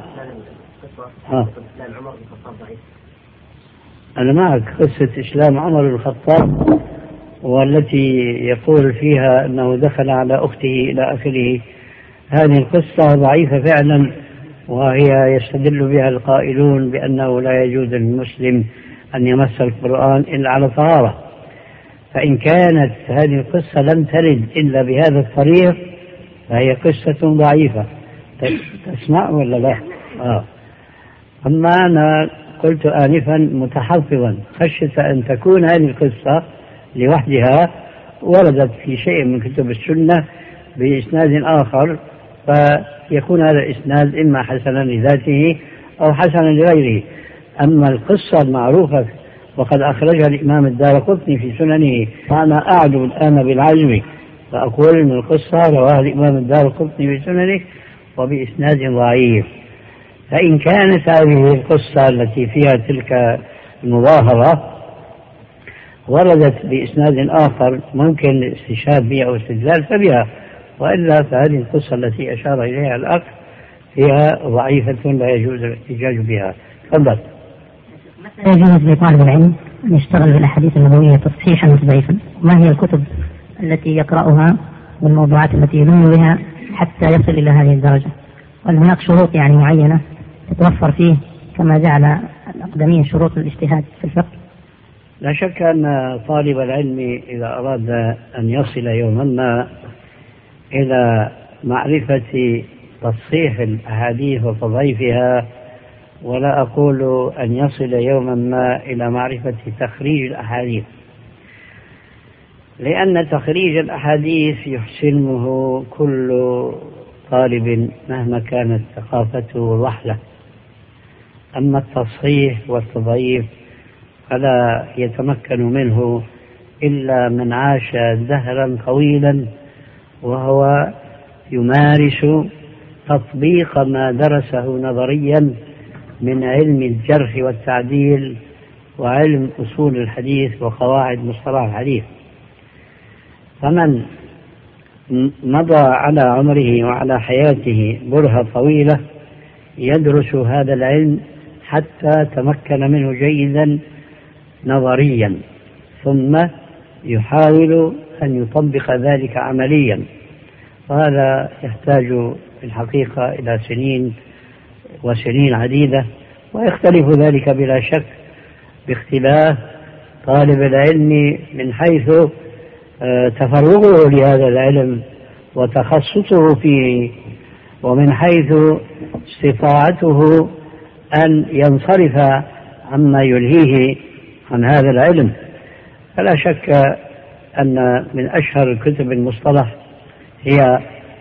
أنا معك. قصة إسلام عمر بن الخطاب والتي يقول فيها أنه دخل على أخته إلى آخره، هذه القصة ضعيفة فعلا، وهي يستدل بها القائلون بأنه لا يجوز للمسلم أن يمس القرآن إلا على طهارة. فإن كانت هذه القصة لم ترد إلا بهذا الطريق فهي قصة ضعيفة. تسمع ولا لا؟ أما أنا قلت آنفا متحفظا خشية أن تكون هذه القصة لوحدها وردت في شيء من كتب السنة بإسناد آخر، فيكون هذا الإسناد إما حسنا لذاته أو حسنا لغيره. أما القصة المعروفة وقد أخرجها الإمام الدارقطني في سننه، فأنا أعلو الآن بالعزم فأقول أن القصة رواها الإمام الدارقطني في سننه وبإسناد ضعيف. فإن كانت هذه القصة التي فيها تلك المظاهرة وردت بإسناد آخر ممكن الاستشهاد بها أو الاستدلال فبها، وإلا فهذه القصة التي أشار إليها الأخ هي ضعيفة لا يجوز الاحتجاج بها. تفضل. متى يجوز لطالب العلم أن يشتغل بالأحاديث النبوية تصحيحا وتضعيفا؟ وما هي الكتب التي يقرأها والموضوعات التي يلم بها حتى يصل إلى هذه الدرجة؟ وهل هناك شروط معينة تتوفر فيه كما جعل الأقدمين شروط الاجتهاد في الفقه؟ لا شك أن طالب العلم إذا أراد أن يصل يوما ما إلى معرفة تصحيح الأحاديث وتضعيفها، ولا أقول أن يصل يوما ما إلى معرفة تخريج الأحاديث، لأن تخريج الأحاديث يحسنه كل طالب مهما كانت ثقافته وضحله. أما التصحيح والتضعيف فلا يتمكن منه إلا من عاش دهرا طويلا وهو يمارس تطبيق ما درسه نظريا من علم الجرح والتعديل وعلم أصول الحديث وقواعد مصطلح الحديث. فمن مضى على عمره وعلى حياته برهة طويلة يدرس هذا العلم حتى تمكن منه جيدا نظريا، ثم يحاول أن يطبق ذلك عمليا، وهذا يحتاج في الحقيقة إلى سنين وسنين عديدة، ويختلف ذلك بلا شك باختلاف طالب العلم من حيث تفرغه لهذا العلم وتخصصه فيه، ومن حيث استطاعته أن ينصرف عما يلهيه عن هذا العلم. فلا شك أن من أشهر الكتب المصطلح هي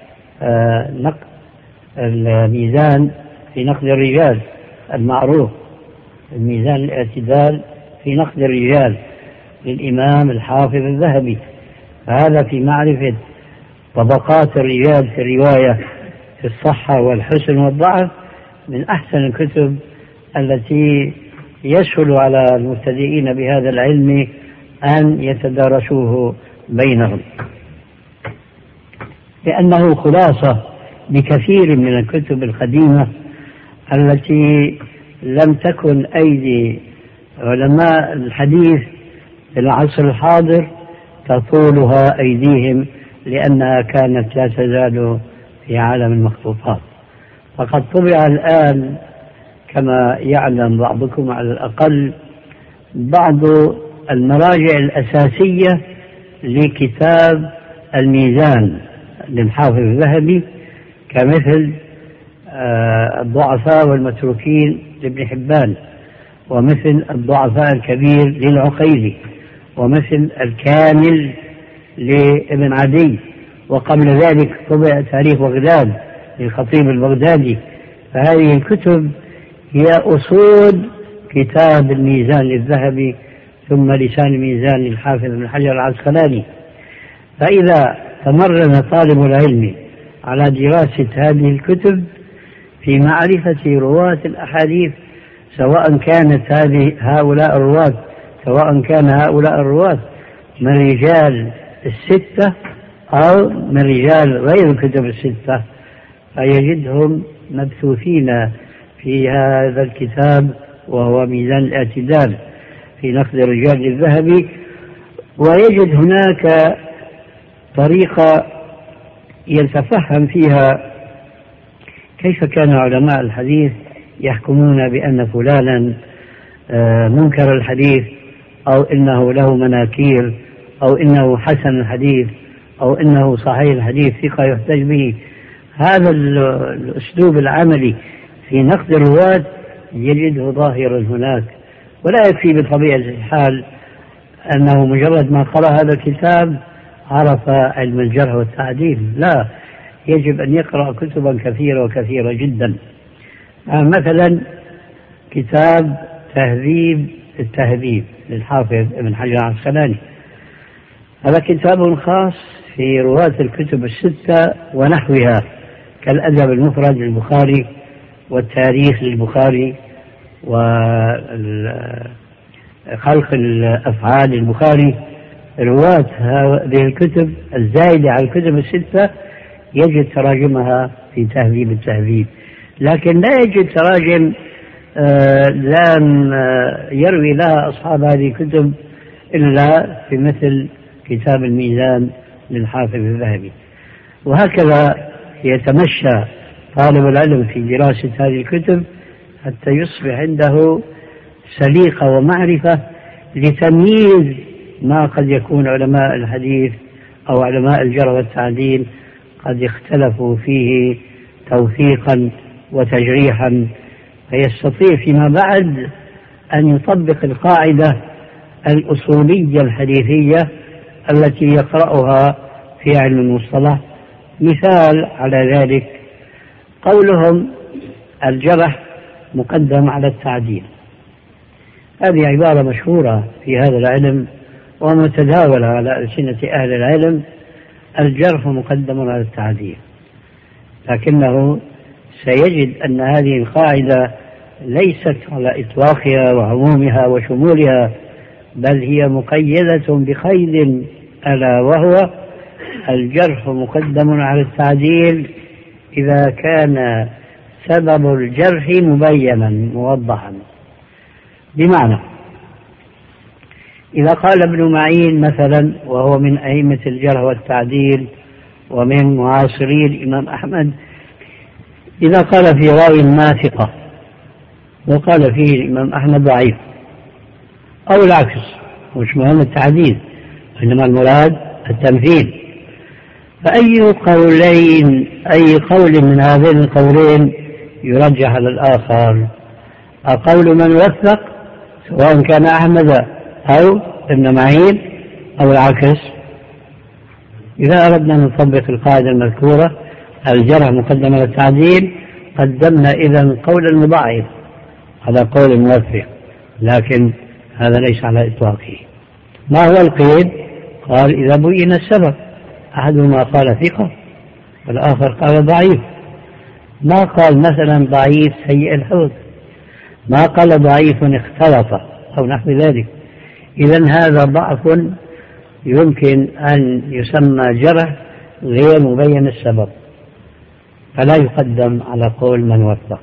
الميزان في نقد الرجال المعروف، الميزان الاعتدال في نقد الرجال للإمام الحافظ الذهبي. هذا في معرفة طبقات الرجال في الرواية في الصحة والحسن والضعف من أحسن الكتب التي يسهل على المبتدئين بهذا العلم أن يتدارسوه بينهم، لأنه خلاصة بكثير من الكتب القديمة التي لم تكن أيدي علماء الحديث في العصر الحاضر تطولها أيديهم، لأنها كانت لا تزال في عالم المخطوطات. فقد طبع الآن كما يعلم بعضكم على الأقل بعض المراجع الأساسية لكتاب الميزان للحافظ الذهبي، كمثل الضعفاء والمتروكين لابن حبان، ومثل الضعفاء الكبير للعقيلي، ومثل الكامل لابن عدي، وقبل ذلك طبع تاريخ بغداد للخطيب البغدادي. فهذه الكتب هي أصول كتاب الميزان للذهبي، ثم لسان الميزان للحافظ ابن حجر العسقلاني. فإذا تمرن طالب العلم على دراسة هذه الكتب في معرفة رواة الأحاديث، سواء كان هؤلاء الرواة من رجال الستة أو من رجال غير الكتب الستة، فيجدهم مبثوثين في هذا الكتاب وهو ميزان الاعتدال في نقد الرجال للذهبي. ويجد هناك طريقة يتفهم فيها كيف كان علماء الحديث يحكمون بأن فلانا منكر الحديث، أو إنه له مناكير، أو إنه حسن الحديث، أو إنه صحيح الحديث ثقة يحتج به. هذا الأسلوب العملي في نقد الرواة يجده ظاهرا هناك، ولا يكفي بطبيعة الحال أنه مجرد ما قرأ هذا الكتاب عرف علم الجرح والتعديل، لا، يجب أن يقرأ كتبا كثيرة وكثيرة جدا. مثلا كتاب تهذيب التهذيب للحافظ ابن حجر العسقلاني، هذا كتاب خاص في رواة الكتب الستة ونحوها، كالأدب المفرد للبخاري، والتاريخ للبخاري، خلق الأفعال البخاري، رواة هذه الكتب الزائدة على الكتب الستة يجد تراجمها في تهذيب التهذيب، لكن لا يجد تراجم لم يروي لها أصحاب هذه الكتب إلا في مثل كتاب الميزان للحافظ الذهبي. وهكذا يتمشى طالب العلم في دراسة هذه الكتب حتى يصبح عنده سليقة ومعرفة لتمييز ما قد يكون علماء الحديث أو علماء الجرح والتعديل قد اختلفوا فيه توثيقا وتجريحا، فيستطيع فيما بعد أن يطبق القاعدة الأصولية الحديثية التي يقرأها في علم المصطلح. مثال على ذلك قولهم الجرح مقدم على التعديل، هذه عبارة مشهورة في هذا العلم ومتداولة على ألسنة أهل العلم، الجرح مقدم على التعديل، لكنه سيجد أن هذه القاعدة ليست على إطلاقها وعمومها وشمولها، بل هي مقيدة بقيد ألا وهو الجرح مقدم على التعديل إذا كان سبب الجرح مبينا موضحا. بمعنى إذا قال ابن معين مثلا، وهو من أئمة الجرح والتعديل ومن معاصري الإمام أحمد، إذا قال في راوي ما ثقة وقال فيه الإمام أحمد ضعيف أو العكس، مش مهم التعديل إنما المراد التمثيل، فأي قول من هذين القولين يرجح على الآخر؟ أقول من وثق سواء كان أحمد أو ابن معين أو العكس؟ إذا أردنا أن نطبق القاعدة المذكورة الجرح مقدم على التعديل قدمنا إذن قول المضاعف على قول الموثق، لكن هذا ليس على إطلاقه. ما هو القيد؟ قال إذا بين السبب، أحدهما قال ثقة والآخر قال ضعيف، ما قال مثلا ضعيف سيء الحفظ، ما قال ضعيف اختلط أو نحو ذلك. إذن هذا ضعف يمكن أن يسمى جرح غير مبين السبب، فلا يقدم على قول من وثق.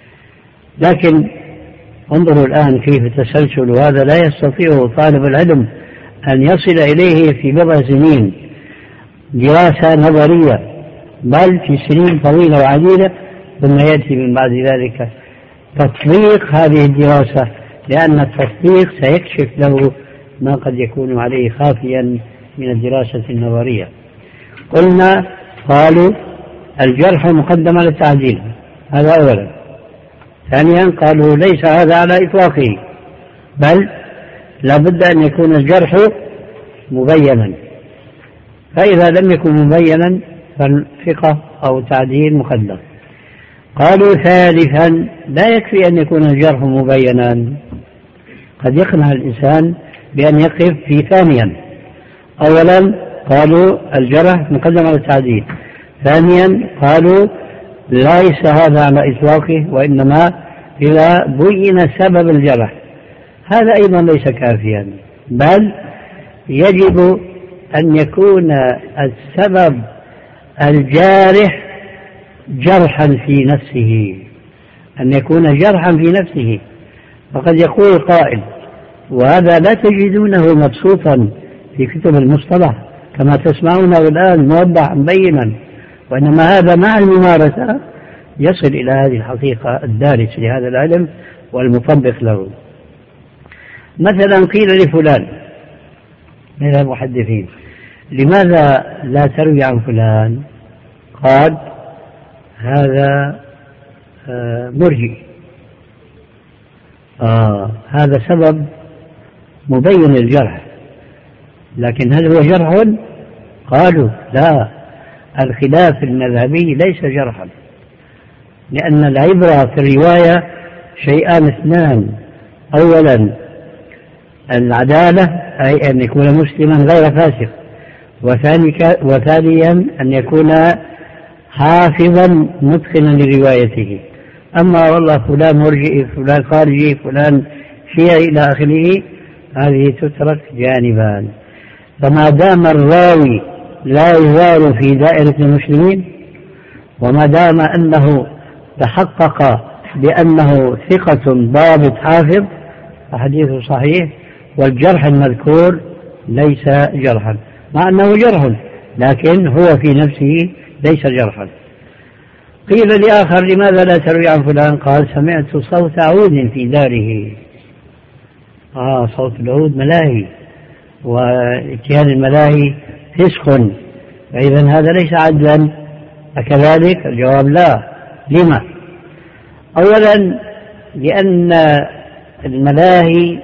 لكن انظروا الآن كيف تسلسل هذا لا يستطيع طالب العلم أن يصل إليه في بضع سنين دراسة نظرية، بل في سنين طويلة وعديدة، ثم يأتي من بعد ذلك تطبيق هذه الدراسة، لأن التطبيق سيكشف له ما قد يكون عليه خافيا من الدراسة النظرية. قلنا قالوا الجرح مقدم على التعديل، هذا أولا. ثانيا قالوا ليس هذا على إطلاقه، بل لابد أن يكون الجرح مبينا، فإذا لم يكن مبينا فالثقة أو تعديل مقدم. قالوا ثالثا لا يكفي أن يكون الجرح مبينا، قد يقنع الإنسان بأن يقف في ثانيا. أولا قالوا الجرح مقدم على التعديل، ثانيا قالوا ليس هذا على إطلاقه وإنما إذا بين سبب الجرح، هذا أيضا ليس كافيا، بل يجب أن يكون السبب الجارح جرحا في نفسه، أن يكون جرحا في نفسه. فقد يقول قائل، وهذا لا تجدونه مبسوطا في كتب المصطلح كما تسمعونه الآن موضحا بينا، وإنما هذا مع الممارسة يصل إلى هذه الحقيقة الدارس لهذا العلم والمطبق له. مثلا قيل لفلان من المحدثين لماذا لا تروي عن فلان؟ قال هذا مرجئ. هذا سبب مبين الجرح، لكن هل هو جرح؟ قالوا لا، الخلاف المذهبي ليس جرحا، لأن العبرة في الرواية شيئان اثنان: أولا العدالة، أي أن يكون مسلما غير فاسق، وثانيا أن يكون حافظا متقنا لروايته. أما والله فلان مرجئي، فلان خارجي، فلان شيعي إلى آخره، هذه تترك جانبا. فما دام الراوي لا يزال في دائرة المسلمين، وما دام أنه تحقق بأنه ثقة ضابط حافظ فحديثه صحيح، والجرح المذكور ليس جرحا، مع أنه جرح لكن هو في نفسه ليس جرحا. قيل لآخر لماذا لا تروي عن فلان؟ قال سمعت صوت عود في داره. صوت العود ملاهي، واتيان الملاهي فسق، فإذا هذا ليس عدلا. أكذلك؟ الجواب لا. لما؟ أولا لأن الملاهي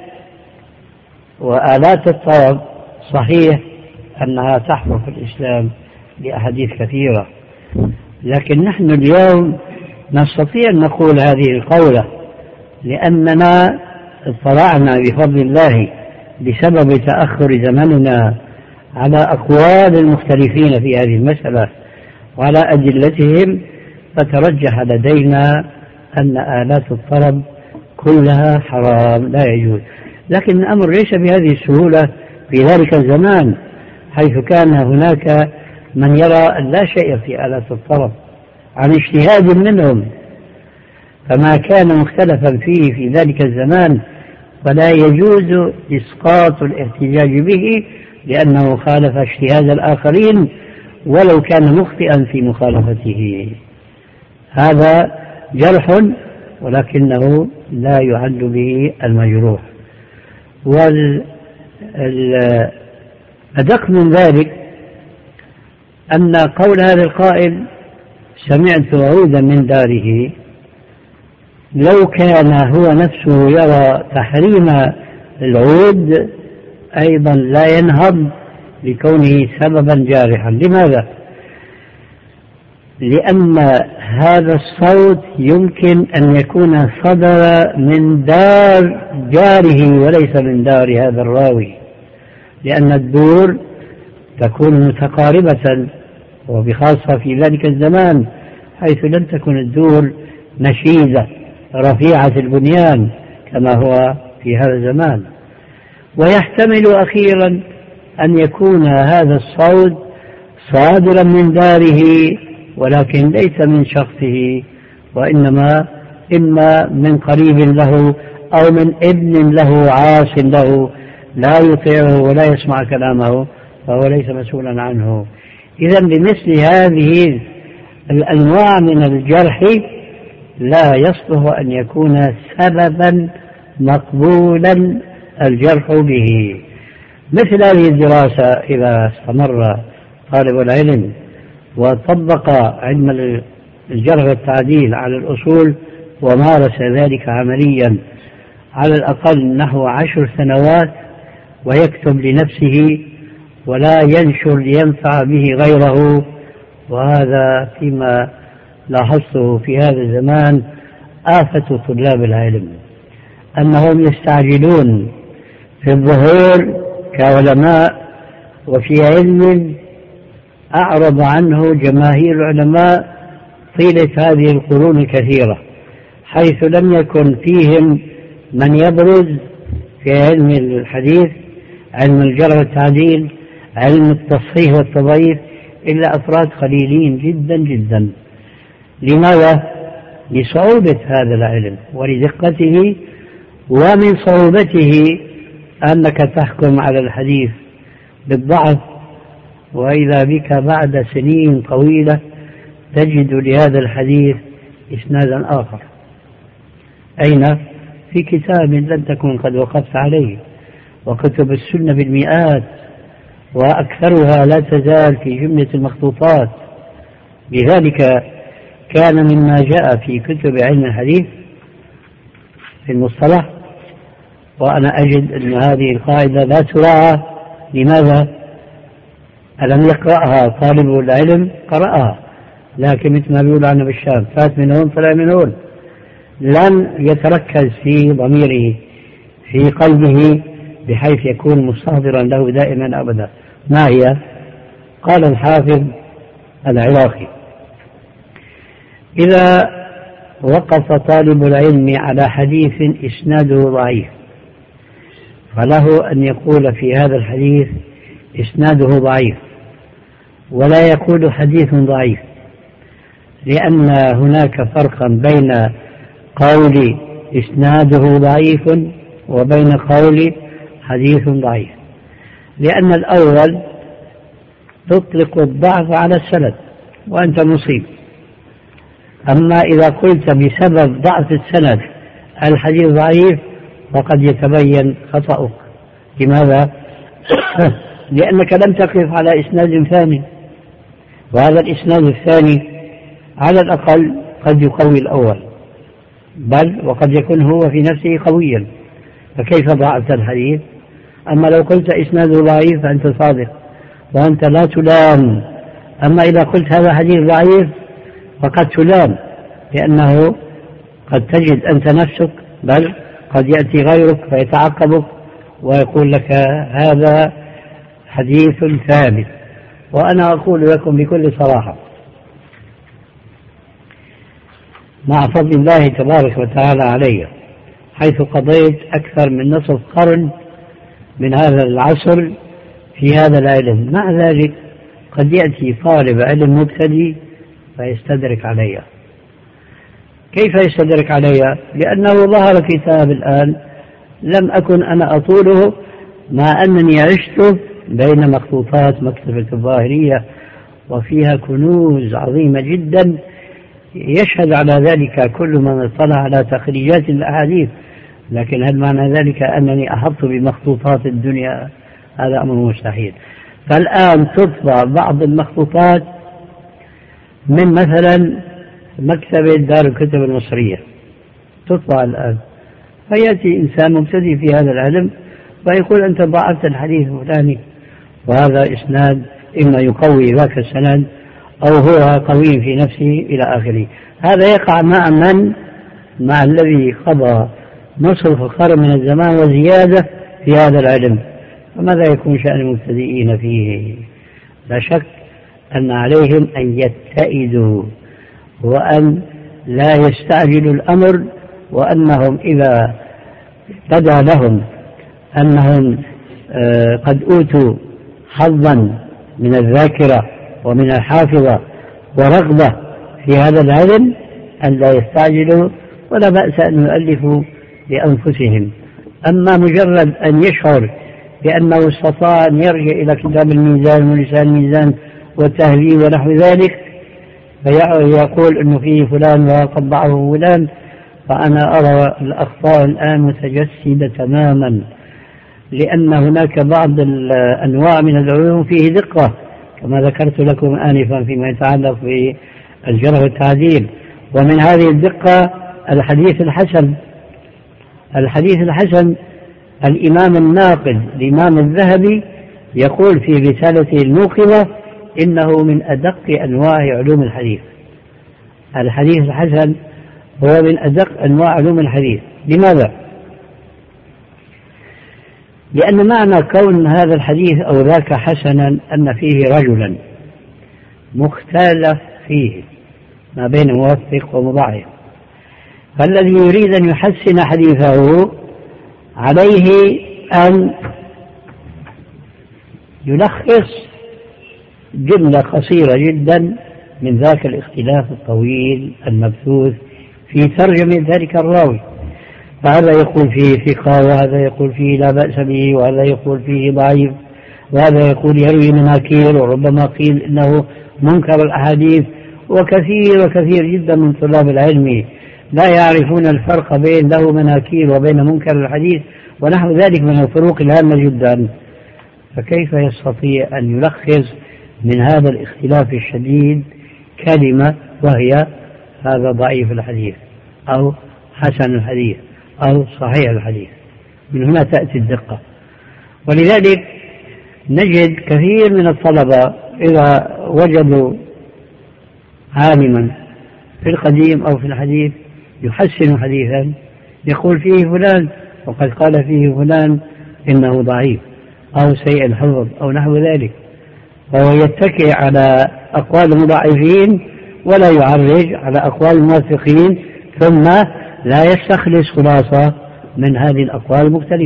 وآلات الطرب صحيح أنها تحفظ في الإسلام لأحاديث كثيرة، لكن نحن اليوم نستطيع أن نقول هذه القولة لأننا اطلعنا بفضل الله بسبب تأخر زمننا على أقوال المختلفين في هذه المسألة وعلى أدلتهم، فترجح لدينا أن آلات الطرب كلها حرام لا يجوز. لكن الأمر ليس بهذه السهولة في ذلك الزمان، حيث كان هناك من يرى أن لا شيء في آلات الطرب عن اجتهاد منهم، فما كان مختلفا فيه في ذلك الزمان فلا يجوز إسقاط الاحتجاج به لأنه خالف اجتهاد الآخرين ولو كان مخطئا في مخالفته. هذا جرح ولكنه لا يعد به المجروح. والأدق من ذلك أن قول هذا القائل سمعت عودا من داره، لو كان هو نفسه يرى تحريم العود أيضا لا ينهض لكونه سببا جارحا. لماذا؟ لأن هذا الصوت يمكن أن يكون صدر من دار جاره وليس من دار هذا الراوي، لأن الدور تكون متقاربة وبخاصة في ذلك الزمان حيث لم تكن الدور نشيزة رفيعة البنيان كما هو في هذا الزمان. ويحتمل أخيرا أن يكون هذا الصوت صادرا من داره ولكن ليس من شخصه، وإنما إما من قريب له أو من ابن له عاص له لا يطيعه ولا يسمع كلامه فهو ليس مسؤولا عنه. إذا بمثل هذه الأنواع من الجرح لا يصلح أن يكون سببا مقبولا الجرح به. مثل هذه الدراسة إذا استمر طالب العلم وطبق علم الجرح والتعديل على الأصول ومارس ذلك عمليا على الأقل نحو 10 سنوات ويكتب لنفسه ولا ينشر لينفع به غيره، وهذا فيما لاحظته في هذا الزمان آفة طلاب العلم أنهم يستعجلون في الظهور كعلماء وفي علم أعرض عنه جماهير العلماء طيلة هذه القرون الكثيرة، حيث لم يكن فيهم من يبرز في علم الحديث، علم الجرح والتعديل، علم التصحيح والتضعيف إلا أفراد قليلين جدا جدا. لماذا؟ لصعوبة هذا العلم ولدقته، ومن صعوبته أنك تحكم على الحديث بالضعف وإذا بك بعد سنين طويلة تجد لهذا الحديث إسنادا آخر. أين؟ في كتاب لم تكن قد وقفت عليه، وكتب السنة بالمئات وأكثرها لا تزال في جملة المخطوطات. لذلك كان مما جاء في كتب علم الحديث في المصطلح، وأنا أجد أن هذه القاعدة لا تراعى. لماذا؟ ألم يقرأها طالب العلم؟ قرأها، لكن مثل ما بيقول عنه بالشام فات من هون طلع من هون، لن يتركز في ضميره في قلبه بحيث يكون مستحضرا له دائما أبدا. ما هي؟ قال الحافظ العراقي: إذا وقف طالب العلم على حديث إسناده ضعيف فله أن يقول في هذا الحديث إسناده ضعيف، ولا يقول حديث ضعيف، لأن هناك فرقا بين قول إسناده ضعيف وبين قول حديث ضعيف. لأن الأول تطلق الضعف على السند وأنت مصيب، أما إذا قلت بسبب ضعف السند الحديث ضعيف فقد يتبين خطأك. لماذا؟ لأنك لم تقف على إسناد ثاني، وهذا الإسناد الثاني على الأقل قد يقوي الأول، بل وقد يكون هو في نفسه قويا، فكيف ضعفت الحديث؟ أما لو قلت إسناده ضعيف فأنت صادق وأنت لا تلام. أما إذا قلت هذا حديث ضعيف فقد تلام، لأنه قد تجد أنت نفسك، بل قد يأتي غيرك فيتعقبك ويقول لك هذا حديث ثابت. وأنا أقول لكم بكل صراحة مع فضل الله تبارك وتعالى علي، حيث قضيت أكثر من نصف قرن من هذا العصر في هذا العلم، مع ذلك قد يأتي طالب علم مبتدئ فيستدرك علي. كيف يستدرك علي؟ لأنه ظهر كتاب الآن لم أكن أنا أطوله، مع أنني عشت بين مخطوطات مكتبة الظاهرية وفيها كنوز عظيمة جدا يشهد على ذلك كل من اطلع على تخريجات الأحاديث. لكن هل معنى ذلك أنني أحط بمخطوطات الدنيا؟ هذا أمر مستحيل. فالآن تطبع بعض المخطوطات من مثلا مكتبة دار الكتب المصرية، تطبع الآن، فيأتي إنسان مبتدئ في هذا العلم فيقول أنت ضعفت الحديث الفلاني، وهذا إسناد إما يقوي ذاك السند أو هو قوي في نفسه إلى آخره. هذا يقع مع من؟ مع الذي قضى نصف قرن من الزمان وزيادة في هذا العلم. فماذا يكون شأن المبتدئين فيه؟ لا شك أن عليهم أن يتئدوا وأن لا يستعجلوا الأمر، وأنهم إذا بدا لهم أنهم قد أوتوا حظا من الذاكرة ومن الحافظة ورغبة في هذا العلم أن لا يستعجلوا، ولا بأس أن يؤلفوا لأنفسهم. أما مجرد أن يشعر بأنه استطاع أن يرجع إلى كتاب الميزان ولسان الميزان والتهذيب ونحو ذلك فيقول أنه فيه فلان وقد ضعه فلان، فأنا أرى الأخطاء الآن متجسدة تماما، لأن هناك بعض الأنواع من العلوم فيه دقة كما ذكرت لكم آنفا فيما يتعلق بالجرح والتعديل. ومن هذه الدقة الحديث الحسن. الحديث الحسن الإمام الناقد الإمام الذهبي يقول في رسالته الموقظة إنه من أدق أنواع علوم الحديث. الحديث الحسن هو من أدق أنواع علوم الحديث. لماذا؟ لأن معنى كون هذا الحديث أو ذاك حسنا أن فيه رجلا مختلف فيه ما بين موثق ومضاعف، فالذي يريد أن يحسن حديثه عليه أن يلخص جملة قصيرة جدا من ذاك الاختلاف الطويل المبثوث في ترجمة ذلك الراوي. فهذا يقول فيه ثقة، وهذا يقول فيه لا بأس به، وهذا يقول فيه ضعيف، وهذا يقول يروي مناكير، وربما قيل إنه منكر الأحاديث. وكثير جدا من طلاب العلم لا يعرفون الفرق بين له مناكير وبين منكر الحديث ونحو ذلك من الفروق الهامة جدا. فكيف يستطيع أن يلخص من هذا الاختلاف الشديد كلمة وهي هذا ضعيف الحديث أو حسن الحديث أو صحيح الحديث؟ من هنا تأتي الدقة. ولذلك نجد كثير من الطلبة إذا وجدوا عالما في القديم أو في الحديث يحسن حديثا يقول فيه فلان وقد قال فيه فلان إنه ضعيف أو سيء الحفظ أو نحو ذلك، وهو يتكئ على أقوال المضاعفين ولا يعرج على أقوال الموثقين، ثم لا يستخلص خلاصة من هذه الأقوال المختلفة.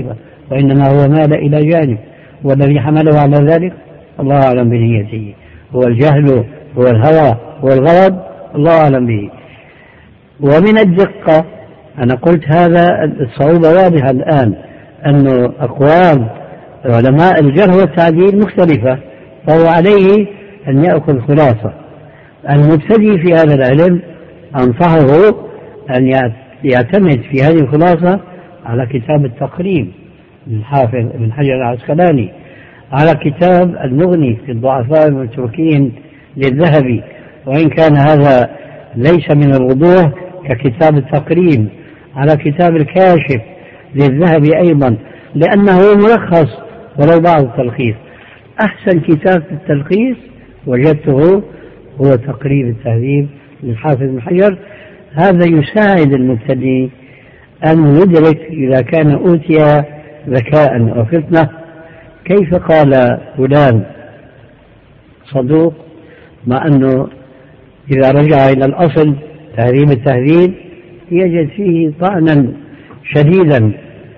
وإنما هو مال إلى جانب، والذي حمله على ذلك الله أعلم بنيته، هو الجهل، هو الهوى، هو الغضب، الله أعلم به. ومن الدقة أنا قلت هذا الصعوبة واضحة الآن، أن أقوال علماء الجرح والتعديل مختلفة، فهو عليه أن يأخذ خلاصة. المبتدئ في هذا العلم أنصحه أن يعتمد في هذه الخلاصة على كتاب التقريب للحافظ ابن حجر العسقلاني، على كتاب المغني في الضعفاء المتروكين للذهبي، وإن كان هذا ليس من الوضوح ككتاب التقريب، على كتاب الكاشف للذهبي أيضا، لأنه ملخص ولو بعض التلخيص. أحسن كتاب في التلخيص وجدته هو تقريب التهذيب للحافظ ابن حجر. هذا يساعد المبتدئ أن يدرك إذا كان أوتي ذكاء وفطنة كيف قال فلان صدوق، مع أنه إذا رجع إلى الأصل تهذيب التهذيب يجد فيه طعنا شديدا،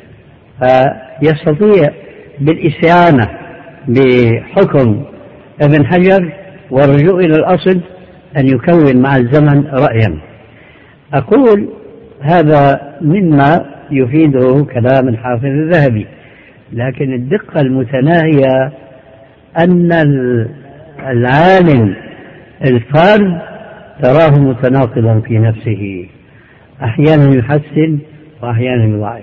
فيستطيع بالاستعانة بحكم ابن حجر والرجوع إلى الأصل أن يكون مع الزمن رأيا. أقول هذا مما يفيده كلام الحافظ الذهبي، لكن الدقة المتناهية أن العالم الفرد تراه متناقضا في نفسه، أحيانا يحسن وأحيانا يضعف،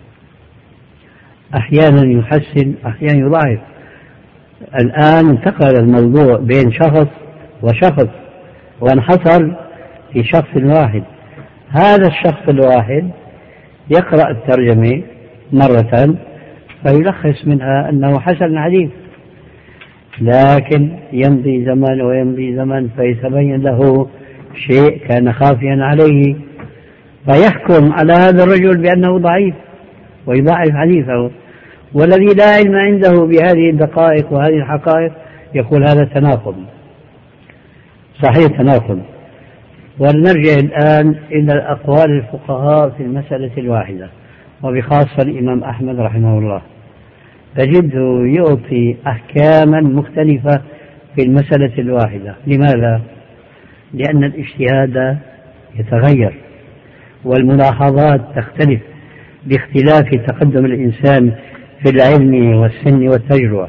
أحيانا يحسن أحيانا يضعف. الآن انتقل الموضوع بين شخص وشخص وانحصر في شخص واحد. هذا الشخص الواحد يقرأ الترجمة مرة فيلخص منها أنه حسن حديث، لكن يمضي زمن ويمضي زمن فيتبين له شيء كان خافيا عليه، فيحكم على هذا الرجل بأنه ضعيف ويضعف حديثه، والذي لا علم عنده بهذه الدقائق وهذه الحقائق يقول هذا تناقض، صحيح تناقض. ولنرجع الآن إلى أقوال الفقهاء في المسألة الواحدة، وبخاصة الإمام أحمد رحمه الله، تجده يعطي أحكاما مختلفة في المسألة الواحدة. لماذا؟ لأن الاجتهاد يتغير والملاحظات تختلف باختلاف تقدم الإنسان في العلم والسن والتجربة.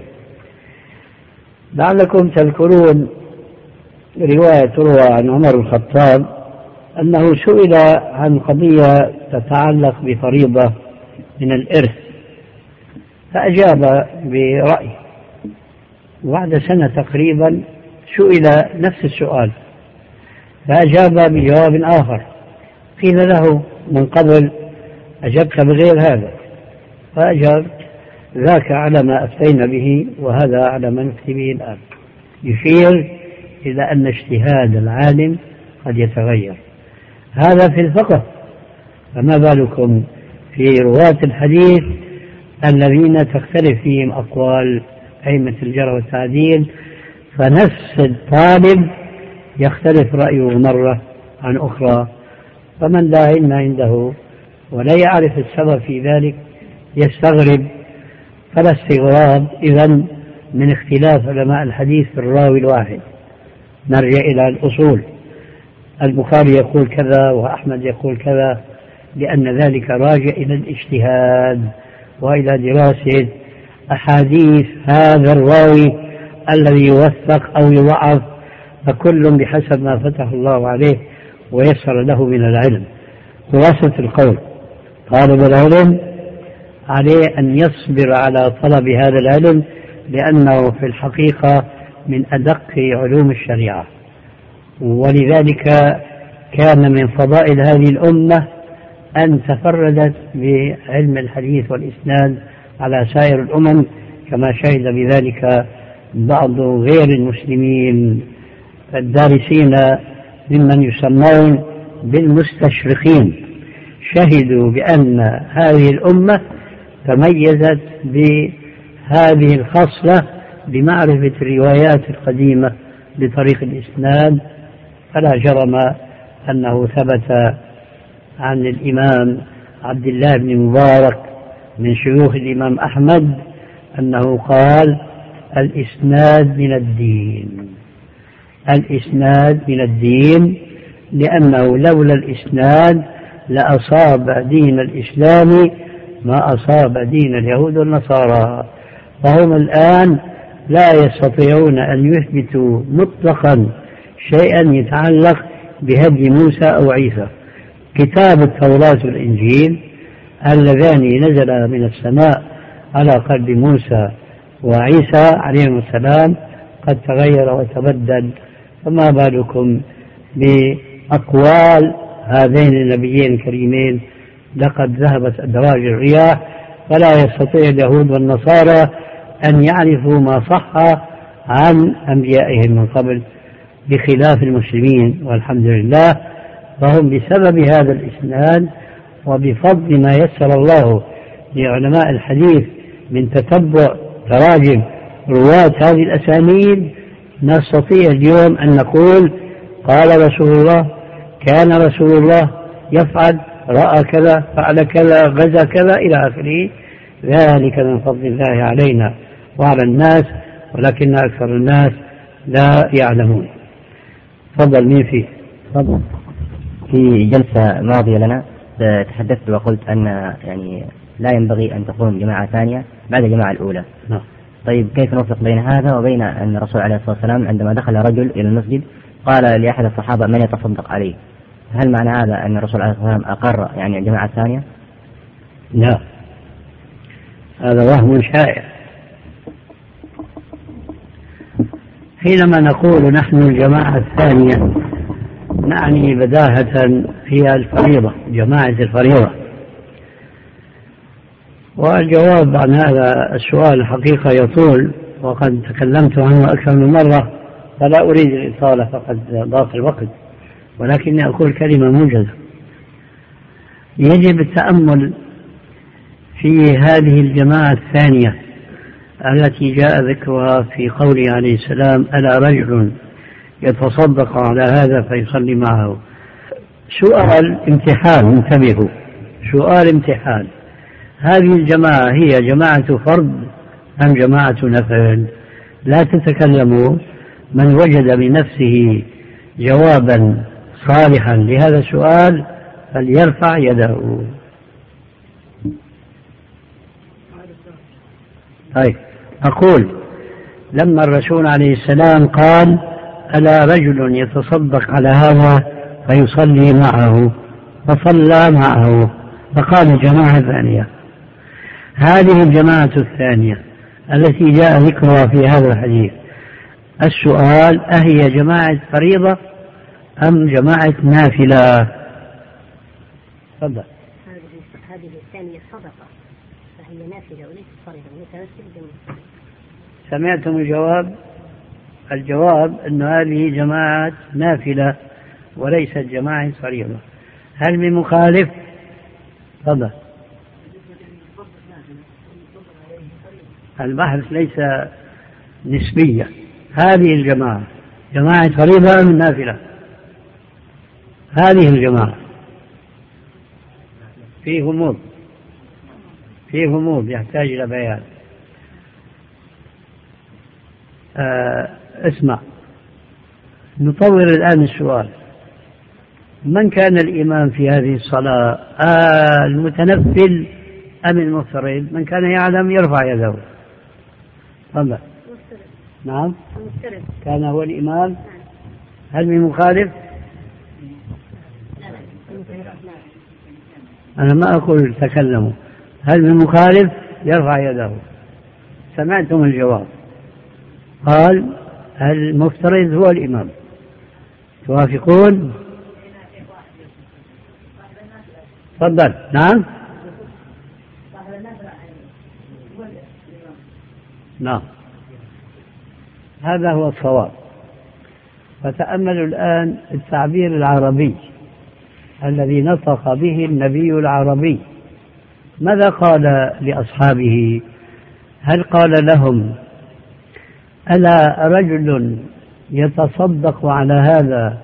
لعلكم تذكرون رواية تروى عن عمر الخطاب أنه سئل عن قضية تتعلق بفريضة من الإرث، فأجاب برأي، وبعد سنة تقريبا سئل نفس السؤال فأجاب بجواب آخر، قيل له من قبل أجبت بغير هذا، فأجاب ذاك على ما أفتينا به وهذا على ما نفتي به الآن، يشير إلى أن اجتهاد العالم قد يتغير. هذا في الفقه، فما بالكم في رواة الحديث الذين تختلف فيهم أقوال أئمة الجرح والتعديل، فنفس الطالب يختلف رأيه مرة عن أخرى، فمن لا علم عنده ولا يعرف السبب في ذلك يستغرب. فلا استغراب إذن من اختلاف علماء الحديث في الراوي الواحد. نرجع إلى الأصول، البخاري يقول كذا وأحمد يقول كذا، لأن ذلك راجع إلى الاجتهاد وإلى دراسة أحاديث هذا الراوي الذي يوثق أو يضعف، فكل بحسب ما فتح الله عليه ويسر له من العلم. خلاصة القول، طالب العلم عليه أن يصبر على طلب هذا العلم، لأنه في الحقيقة من أدق علوم الشريعة، ولذلك كان من فضائل هذه الأمة أن تفردت بعلم الحديث والإسناد على سائر الأمم، كما شهد بذلك بعض غير المسلمين الدارسين ممن يسمون بالمستشرقين، شهدوا بأن هذه الأمة تميزت بهذه الخصلة بمعرفة الروايات القديمة بطريق الإسناد. فلا جرم أنه ثبت عن الإمام عبد الله بن مبارك من شيوخ الإمام أحمد أنه قال الإسناد من الدين، الإسناد من الدين، لأنه لولا الإسناد لأصاب دين الإسلام ما أصاب دين اليهود والنصارى. فهم الآن لا يستطيعون أن يثبتوا مطلقا شيئا يتعلق بهدي موسى أو عيسى. كتاب التوراة والإنجيل اللذان نزل من السماء على قلب موسى وعيسى عليهم السلام قد تغير وتبدل، فما بالكم بأقوال هذين النبيين الكريمين؟ لقد ذهبت أدراج الرياح، فلا يستطيع اليهود والنصارى أن يعرفوا ما صح عن أنبيائهم من قبل، بخلاف المسلمين والحمد لله. فهم بسبب هذا الإسناد وبفضل ما يسر الله لعلماء الحديث من تتبع تراجم رواة هذه الأسانيد نستطيع اليوم أن نقول قال رسول الله، كان رسول الله يفعل، رأى كذا، فعل كذا، غزا كذا إلى آخره. ذلك من فضل الله علينا وعلى الناس، ولكن أكثر الناس لا يعلمون. تفضل. مين فيه؟ تفضل. في جلسة ماضية لنا تحدثت وقلت أن يعني لا ينبغي أن تكون جماعة ثانية بعد الجماعة الأولى. طيب كيف نوفق بين هذا وبين أن الرسول عليه الصلاة والسلام عندما دخل رجل إلى المسجد قال لأحد الصحابة من يتصدق عليه؟ هل معنى هذا أن الرسول عليه الصلاة والسلام أقر يعني الجماعة الثانية؟ لا، هذا وهم شائع. حينما نقول نحن الجماعة الثانية نعني بداهة هي الفريضة، جماعة الفريضة. والجواب عن هذا السؤال الحقيقة يطول، وقد تكلمت عنه أكثر من مرة، فلا أريد الإطالة فقد ضاق الوقت، ولكني أقول كلمة موجزة. يجب التأمل في هذه الجماعة الثانية التي جاء ذكرها في قوله عليه السلام ألا رجل يتصدق على هذا فيصلي معه. سؤال امتحان، انتبهوا، سؤال امتحان. هذه الجماعة هي جماعة فرد أم جماعة نفل؟ لا تتكلموا. من وجد بنفسه جوابا صالحا لهذا السؤال فليرفع يده. طيب، أقول لما الرسول عليه السلام قال ألا رجل يتصدق على هذا فيصلي معه، فصلى معه، فقال جماعة ثانية. هذه الجماعة الثانية التي جاء ذكرها في هذا الحديث، السؤال أهي جماعة فريضة أم جماعة نافلة؟ تفضل. هذه الثانية صدقة، فهي نافلة وليست فريضة، متمثل. سمعتم الجواب؟ الجواب أن هذه جماعة نافلة وليست جماعة فريضة. هل من مخالف؟ تفضل. البحث ليس نسبية. هذه الجماعة جماعة فريضة أم نافلة؟ هذه الجماعة فيه غموض يحتاج إلى بيان. اسمع، نطور الآن السؤال. من كان الإمام في هذه الصلاة؟ المتنفل أم المفترض؟ من كان يعلم يرفع يده. تفضل. نعم، كان هو الإمام. هل من مخالف؟ أنا ما أقول تكلموا. هل من مخالف؟ يرفع يده. سمعتم الجواب. قال المفترض هو الإمام. توافقون؟ تفضل. نعم، نعم، هذا هو الصواب. فتأملوا الآن التعبير العربي الذي نطق به النبي العربي. ماذا قال لأصحابه؟ هل قال لهم ألا رجل يتصدق على هذا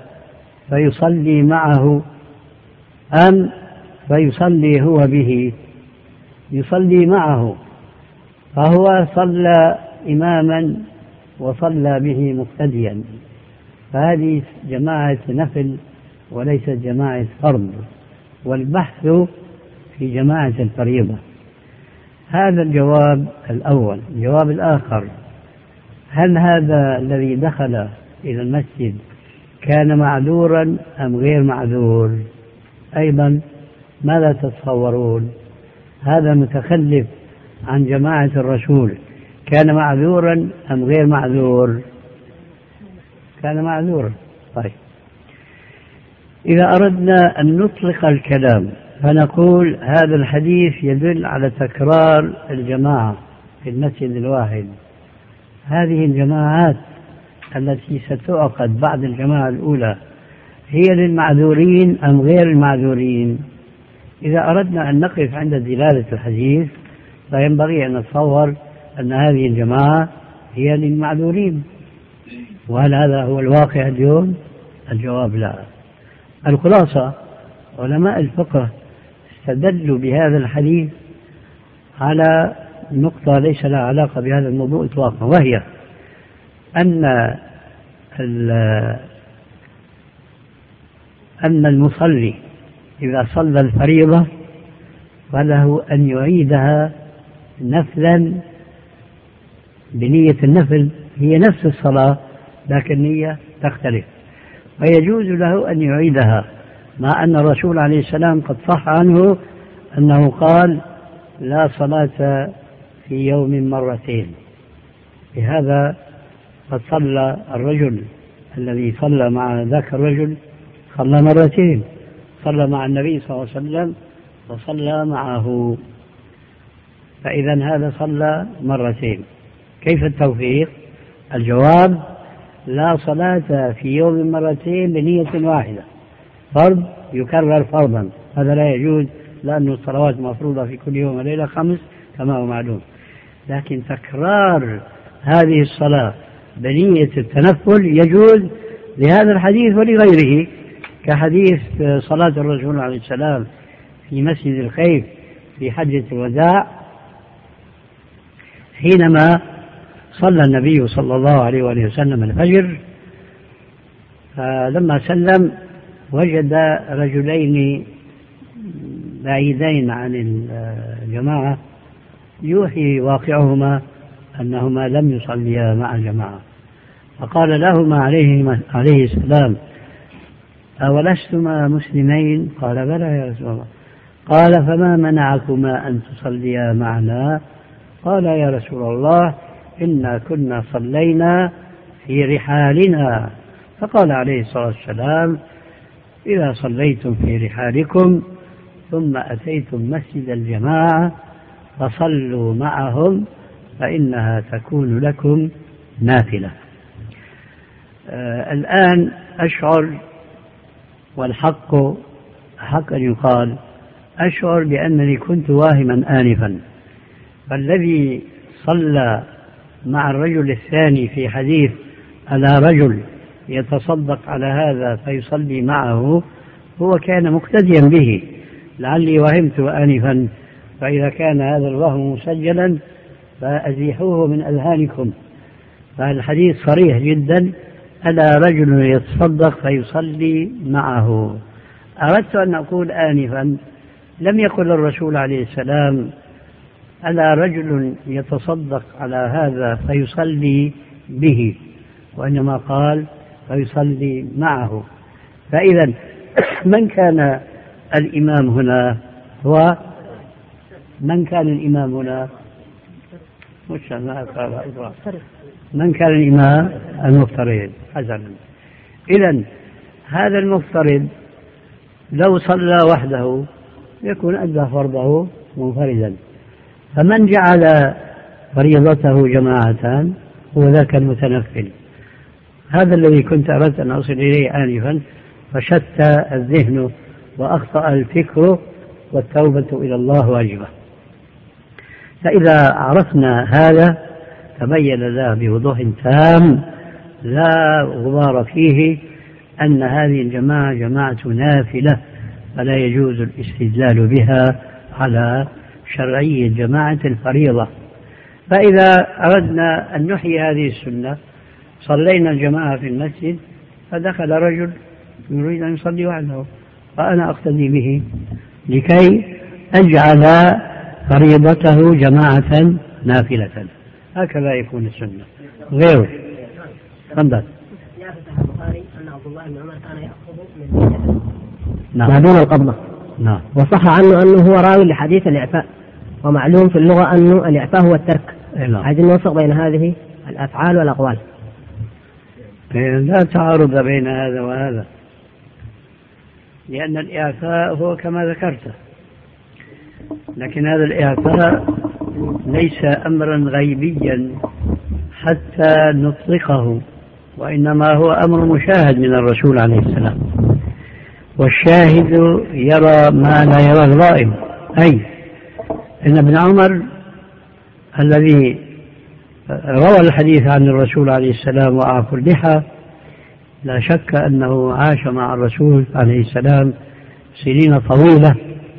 فيصلي معه، أم فيصلي هو به؟ يصلي معه، فهو صلى إماما وصلى به مقتديا، فهذه جماعة نفل وليست جماعة فرض، والبحث في جماعة الفريضة. هذا الجواب الأول. الجواب الآخر: هل هذا الذي دخل إلى المسجد كان معذورا أم غير معذور؟ أيضا ماذا تتصورون؟ هذا متخلف عن جماعة الرسول كان معذورا أم غير معذور؟ كان معذورا. طيب، إذا أردنا أن نطلق الكلام فنقول هذا الحديث يدل على تكرار الجماعة في المسجد الواحد. هذه الجماعات التي ستعقد بعد الجماعة الأولى هي للمعذورين أم غير المعذورين؟ إذا أردنا أن نقف عند دلالة الحديث فينبغي أن نتصور أن هذه الجماعة هي للمعذورين. وهل هذا هو الواقع اليوم؟ الجواب لا. الخلاصة: علماء الفقه استدلوا بهذا الحديث على نقطة ليس لها علاقة بهذا الموضوع إطلاقا، وهي أن المصلي إذا صلى الفريضة فله أن يعيدها نفلا بنية النفل، هي نفس الصلاة لكن النية تختلف، ويجوز له أن يعيدها، مع أن الرسول عليه السلام قد صح عنه أنه قال: لا صلاة في يوم مرتين. بهذا قد صلى الرجل الذي صلى مع ذاك الرجل صلى مرتين، صلى مع النبي صلى الله عليه وسلم وصلى معه، فإذا هذا صلى مرتين. كيف التوفيق؟ الجواب: لا صلاة في يوم مرتين بنية واحدة، فرض يكرر فرضا، هذا لا يجوز، لأن الصلوات مفروضة في كل يوم وليلة 5 كما هو معلوم. لكن تكرار هذه الصلاة بنية التنفل يجوز لهذا الحديث ولغيره، كحديث صلاة الرسول عليه السلام في مسجد الخيف في حجة الوداع، حينما صلى النبي صلى الله عليه وآله وسلم الفجر، فلما سلم وجد رجلين بعيدين عن الجماعة يوحي واقعهما أنهما لم يصليا مع الجماعة، فقال لهما عليه السلام: أولستما مسلمين؟ قال: بلى يا رسول الله. قال: فما منعكما أن تصليا معنا؟ قال: يا رسول الله إنا كنا صلينا في رحالنا. فقال عليه الصلاة والسلام: إذا صليتم في رحالكم ثم أتيتم مسجد الجماعة فصلوا معهم فإنها تكون لكم نافلة. الآن أشعر، والحق حق أن يقال، أشعر بأنني كنت واهما آنفا، فالذي صلى مع الرجل الثاني في حديث على رجل يتصدق على هذا فيصلي معه هو كان مقتديا به، لعلي وهمت آنفا، فإذا كان هذا الوهم مسجلا فأزيحوه من أذهانكم. فالحديث صريح جدا: ألا رجل يتصدق فيصلي معه. أردت أن أقول آنفا لم يقل الرسول عليه السلام: ألا رجل يتصدق على هذا فيصلي به، وإنما قال: فيصلي معه. فإذا من كان الإمام هنا؟ هو من كان الإمام هنا؟ من كان الإمام؟ المفترض. حسنا، إذن هذا المفترض لو صلى وحده يكون أدى فرضه منفردا، فمن جعل فريضته جماعة هو ذاك المتنفل. هذا الذي كنت أردت أن أصل إليه آنفا، فشتى الذهن وأخطأ الفكر والتوبة إلى الله واجبة. فإذا عرفنا هذا تبين لنا بوضوح تام لا غبار فيه أن هذه الجماعة جماعة نافلة، فلا يجوز الاستدلال بها على شرعية جماعة الفريضة. فإذا أردنا أن نحيي هذه السنة صلينا الجماعة في المسجد فدخل رجل يريد أن يصلي وحده فأنا أقتدي به لكي أجعل فريضته جماعة نافلة. هكذا يكون السنة غيره. تفضل. أن عبد الله بن عمر كان يأخذ من ما دون القبضة. نعم. وصح عنه أنه هو راوي لحديث الإعفاء، ومعلوم في اللغة أنه الإعفاء هو الترك. عايزين نوفق بين هذه الأفعال والأقوال. لا تعارض بين هذا وهذا، لأن الإعفاء هو كما ذكرت، لكن هذا الإعفاء ليس أمرا غيبيا حتى نطلقه، وإنما هو أمر مشاهد من الرسول عليه السلام، والشاهد يرى ما لا يرى الغائب. أي إن ابن عمر الذي روى الحديث عن الرسول عليه السلام وأعفى اللحى لا شك أنه عاش مع الرسول عليه السلام سنين طويلة،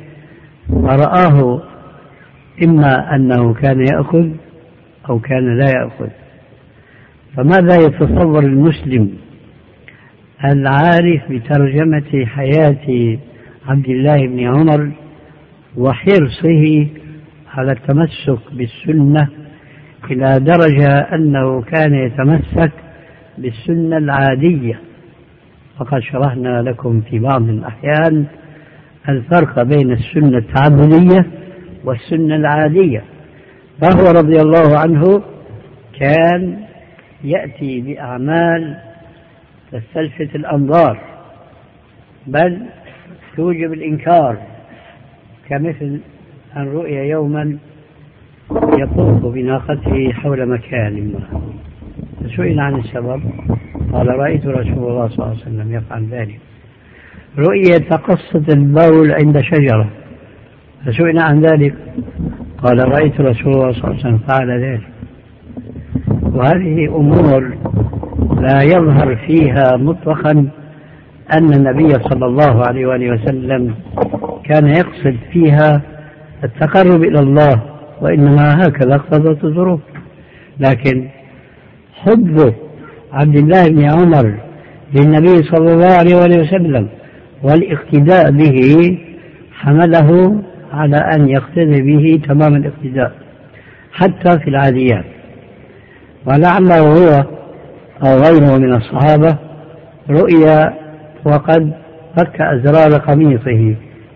ورآه إما أنه كان يأخذ أو كان لا يأخذ. فماذا يتصور المسلم العارف بترجمة حياة عبد الله بن عمر وحرصه على التمسك بالسنة إلى درجة أنه كان يتمسك بالسنة العادية؟ وقد شرحنا لكم في بعض الأحيان الفرق بين السنة التعبدية والسنة العادية. فهو رضي الله عنه كان يأتي بأعمال تستلفت الأنظار بل توجب الإنكار، كمثل أن رؤي يوما يطوف بناقته حول مكان ما، فسئل عن السبب قال رأيت رسول الله صلى الله عليه وسلم يفعل ذلك. رؤي يتقصد البول عند شجرة، فسئل عن ذلك قال رأيت رسول الله صلى الله عليه وسلم فعل ذلك. وهذه أمور لا يظهر فيها مطلقا أن النبي صلى الله عليه وآله وسلم كان يقصد فيها التقرب إلى الله، وإنما هكذا اقتضت الظروف. لكن حب عبد الله بن عمر للنبي صلى الله عليه وآله وسلم والاقتداء به حمله على أن يقتدي به تمام الاقتداء حتى في العاديات. ولعله هو أو غيره من الصحابة رؤيا وقد فك أزرار قميصه،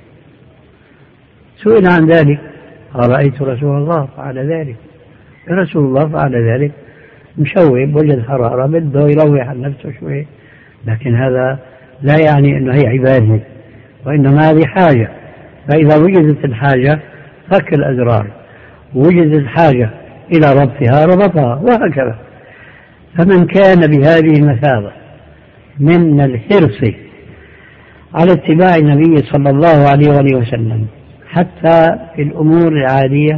سئل عن ذلك قال رأيت رسول الله فعل ذلك. رسول الله فعل ذلك مشوب وجد حرارة بده يروح عن نفسه شوي، لكن هذا لا يعني أنه هي عبادة، وإنما هذه حاجة. فإذا وجدت الحاجة فك الأزرار، وجدت الحاجة إلى ربطها ربطها، وهكذا. فمن كان بهذه المثابة من الحرص على اتباع النبي صلى الله عليه وآله وسلم حتى في الأمور العادية،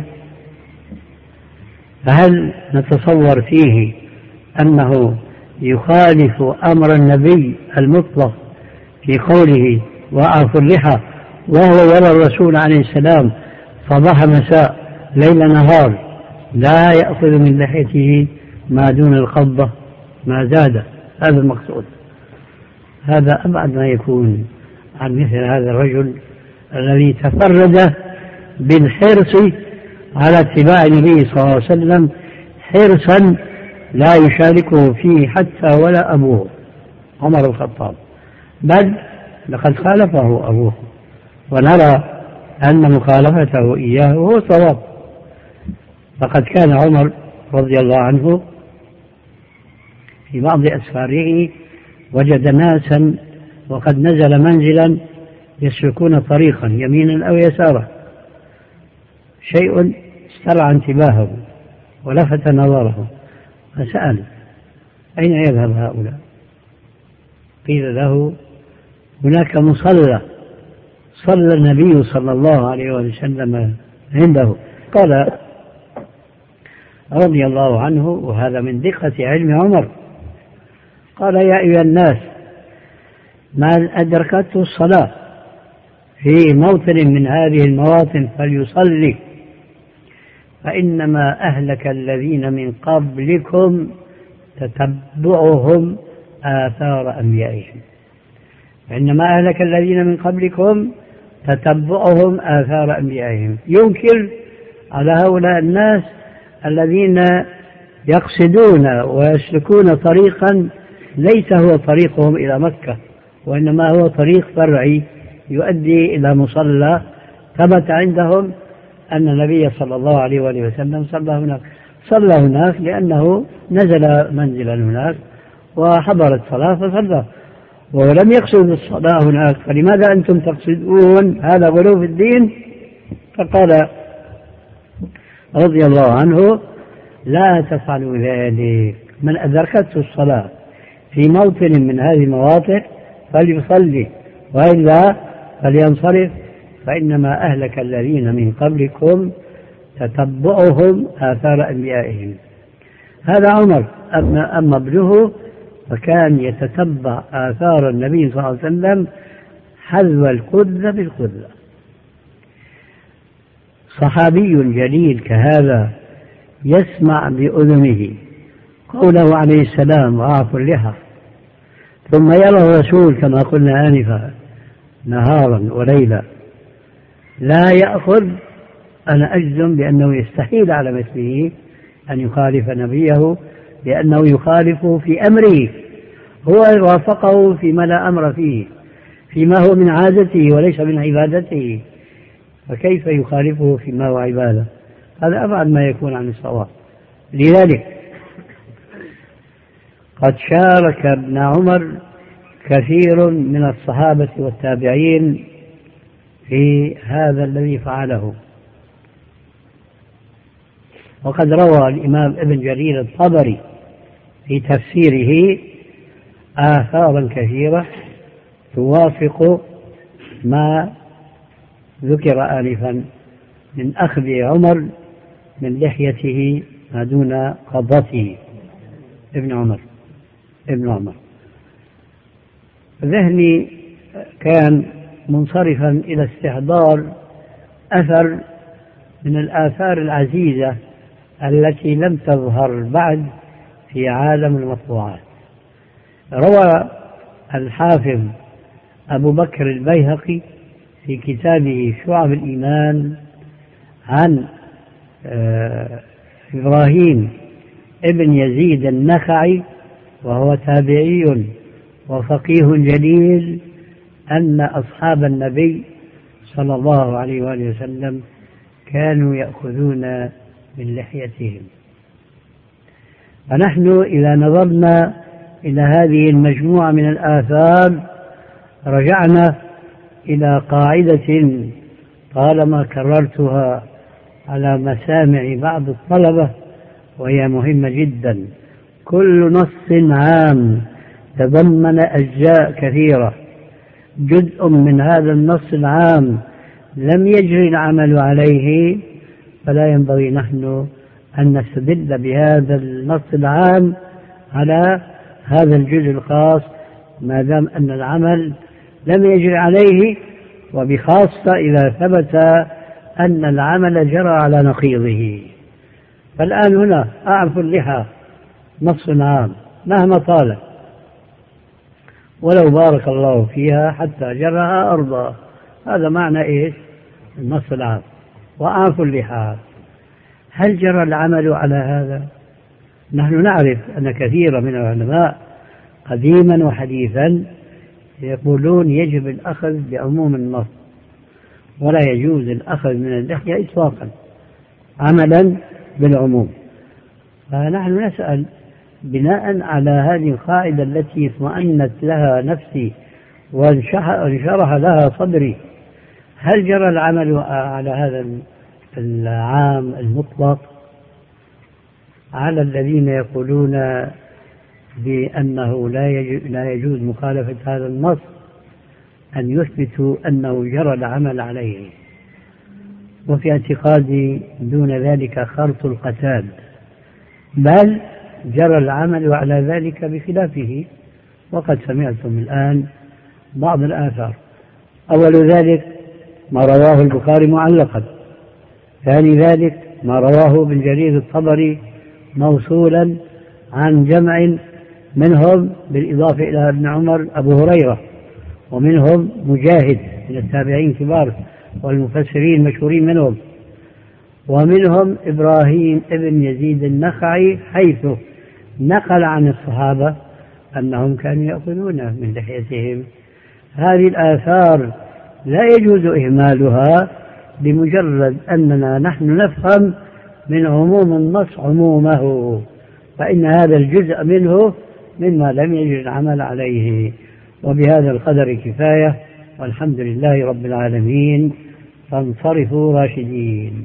فهل نتصور فيه أنه يخالف أمر النبي المطلق في قوله وأعفوا اللحى وهو يرى الرسول عليه السلام صباح مساء ليل نهار لا يأخذ من لحيته ما دون القبضة ما زاد؟ هذا المقصود. هذا أبعد ما يكون عن مثل هذا الرجل الذي تفرد بالحرص على اتباع النبي صلى الله عليه وسلم حرصا لا يشاركه فيه حتى ولا أبوه عمر الخطاب، بل لقد خالفه أبوه، ونرى أن مخالفته إياه هو صواب. فقد كان عمر رضي الله عنه في بعض أسفاره وجد ناسا وقد نزل منزلا يسلكون طريقا يمينا أو يسارا، شيء استرعى انتباهه ولفت نظره، فسأل أين يذهب هؤلاء؟ قيل له هناك مصلى صلى النبي صلى الله عليه وسلم عنده. قال رضي الله عنه، وهذا من دقة علم عمر، قال يا أيها الناس من أدركته الصلاة في موطن من هذه المواطن فليصلي فإنما أهلك الذين من قبلكم تتبعهم آثار أنبيائهم. إنما أهلك الذين من قبلكم تتبعهم آثار أنبيائهم. ينكر على هؤلاء الناس الذين يقصدون ويسلكون طريقا ليس هو طريقهم إلى مكة، وإنما هو طريق فرعي يؤدي إلى مصلى ثبت عندهم أن النبي صلى الله عليه وآله وسلم صلى هناك لأنه نزل منزلا هناك وحضر الصلاة فصلى، ولم يقصد الصلاة هناك، فلماذا أنتم تقصدون هذا غلو في الدين؟ فقال رضي الله عنه: لا تفعلوا ذلك، من أدركته الصلاة في موطن من هذه المواطن فليصلي وإلا فلينصرف، فإنما أهلك الذين من قبلكم تتبعهم آثار أنبيائهم. هذا عمر. أما ابنه فكان يتتبع آثار النبي صلى الله عليه وسلم حذو الخذة بالخذة. صحابي جليل كهذا يسمع بأذنه قوله عليه السلام: وأعفوا اللحى، ثم يرى الرسول كما قلنا آنفا نهارا وليلا لا يأخذ. أنا أجزم بأنه يستحيل على مثله أن يخالف نبيه، لأنه يخالفه في أمره، هو وافقه فيما لا أمر فيه، فيما هو من عادته وليس من عبادته، فكيف يخالفه فيما هو عبادة؟ هذا أبعد ما يكون عن الصواب. لذلك قد شارك ابن عمر كثير من الصحابة والتابعين في هذا الذي فعله. وقد روى الإمام ابن جرير الطبري في تفسيره آثارا كثيرة توافق ما ذكر آنفا من أخذ عمر من لحيته ما دون قبضته. ابن عمر ذهني كان منصرفا إلى استحضار أثر من الآثار العزيزة التي لم تظهر بعد في عالم المطبوعات. روى الحافظ أبو بكر البيهقي في كتابه شعب الإيمان عن إبراهيم ابن يزيد النخعي وهو تابعي وفقيه جليل أن أصحاب النبي صلى الله عليه وآله وسلم كانوا يأخذون من لحيتهم. فنحن إذا نظرنا إلى هذه المجموعة من الآثار رجعنا إلى قاعدة طالما كررتها على مسامع بعض الطلبة وهي مهمة جدا: كل نص عام تضمن أجزاء كثيرة، جزء من هذا النص العام لم يجري العمل عليه، فلا ينبغي نحن أن نستدل بهذا النص العام على هذا الجزء الخاص ما دام أن العمل لم يجري عليه، وبخاصة إذا ثبت أن العمل جرى على نقيضه. فالآن هنا أعفوا اللحى نص عام مهما طالت ولو بارك الله فيها حتى جرها أرضا، هذا معنى إيش؟ النص العام. وأعفوا اللحى، هل جرى العمل على هذا؟ نحن نعرف أن كثير من العلماء قديما وحديثا يقولون يجب الأخذ بعموم النص ولا يجوز الأخذ من اللحية إطلاقا عملا بالعموم. فنحن نسأل بناء على هذه القاعدة التي اطمأنت لها نفسي وانشرح لها صدري، هل جرى العمل على هذا العام المطلق على الذين يقولون بأنه لا يجوز مخالفة هذا النص أن يثبتوا أنه جرى العمل عليه؟ وفي اعتقادي دون ذلك خرط القتاد، بل جرى العمل على ذلك بخلافه. وقد سمعتم الآن بعض الآثار، أول ذلك ما رواه البخاري معلقا، ثاني ذلك ما رواه ابن جرير الطبري موصولا عن جمع منهم بالإضافة إلى ابن عمر أبو هريرة، ومنهم مجاهد من التابعين كبار والمفسرين مشهورين منهم، ومنهم إبراهيم ابن يزيد النخعي حيث نقل عن الصحابة أنهم كانوا يأخذون من لحيتهم. هذه الآثار لا يجوز إهمالها بمجرد أننا نحن نفهم من عموم النص عمومه، فإن هذا الجزء منه مما لم يجد العمل عليه. وبهذا القدر كفاية، والحمد لله رب العالمين، فانصرفوا راشدين.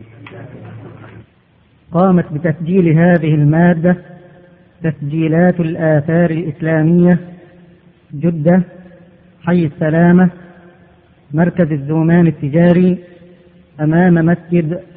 قامت بتسجيل هذه المادة تسجيلات الآثار الإسلامية، جدة، حي السلامة، مركز الزومان التجاري، أمام مسجد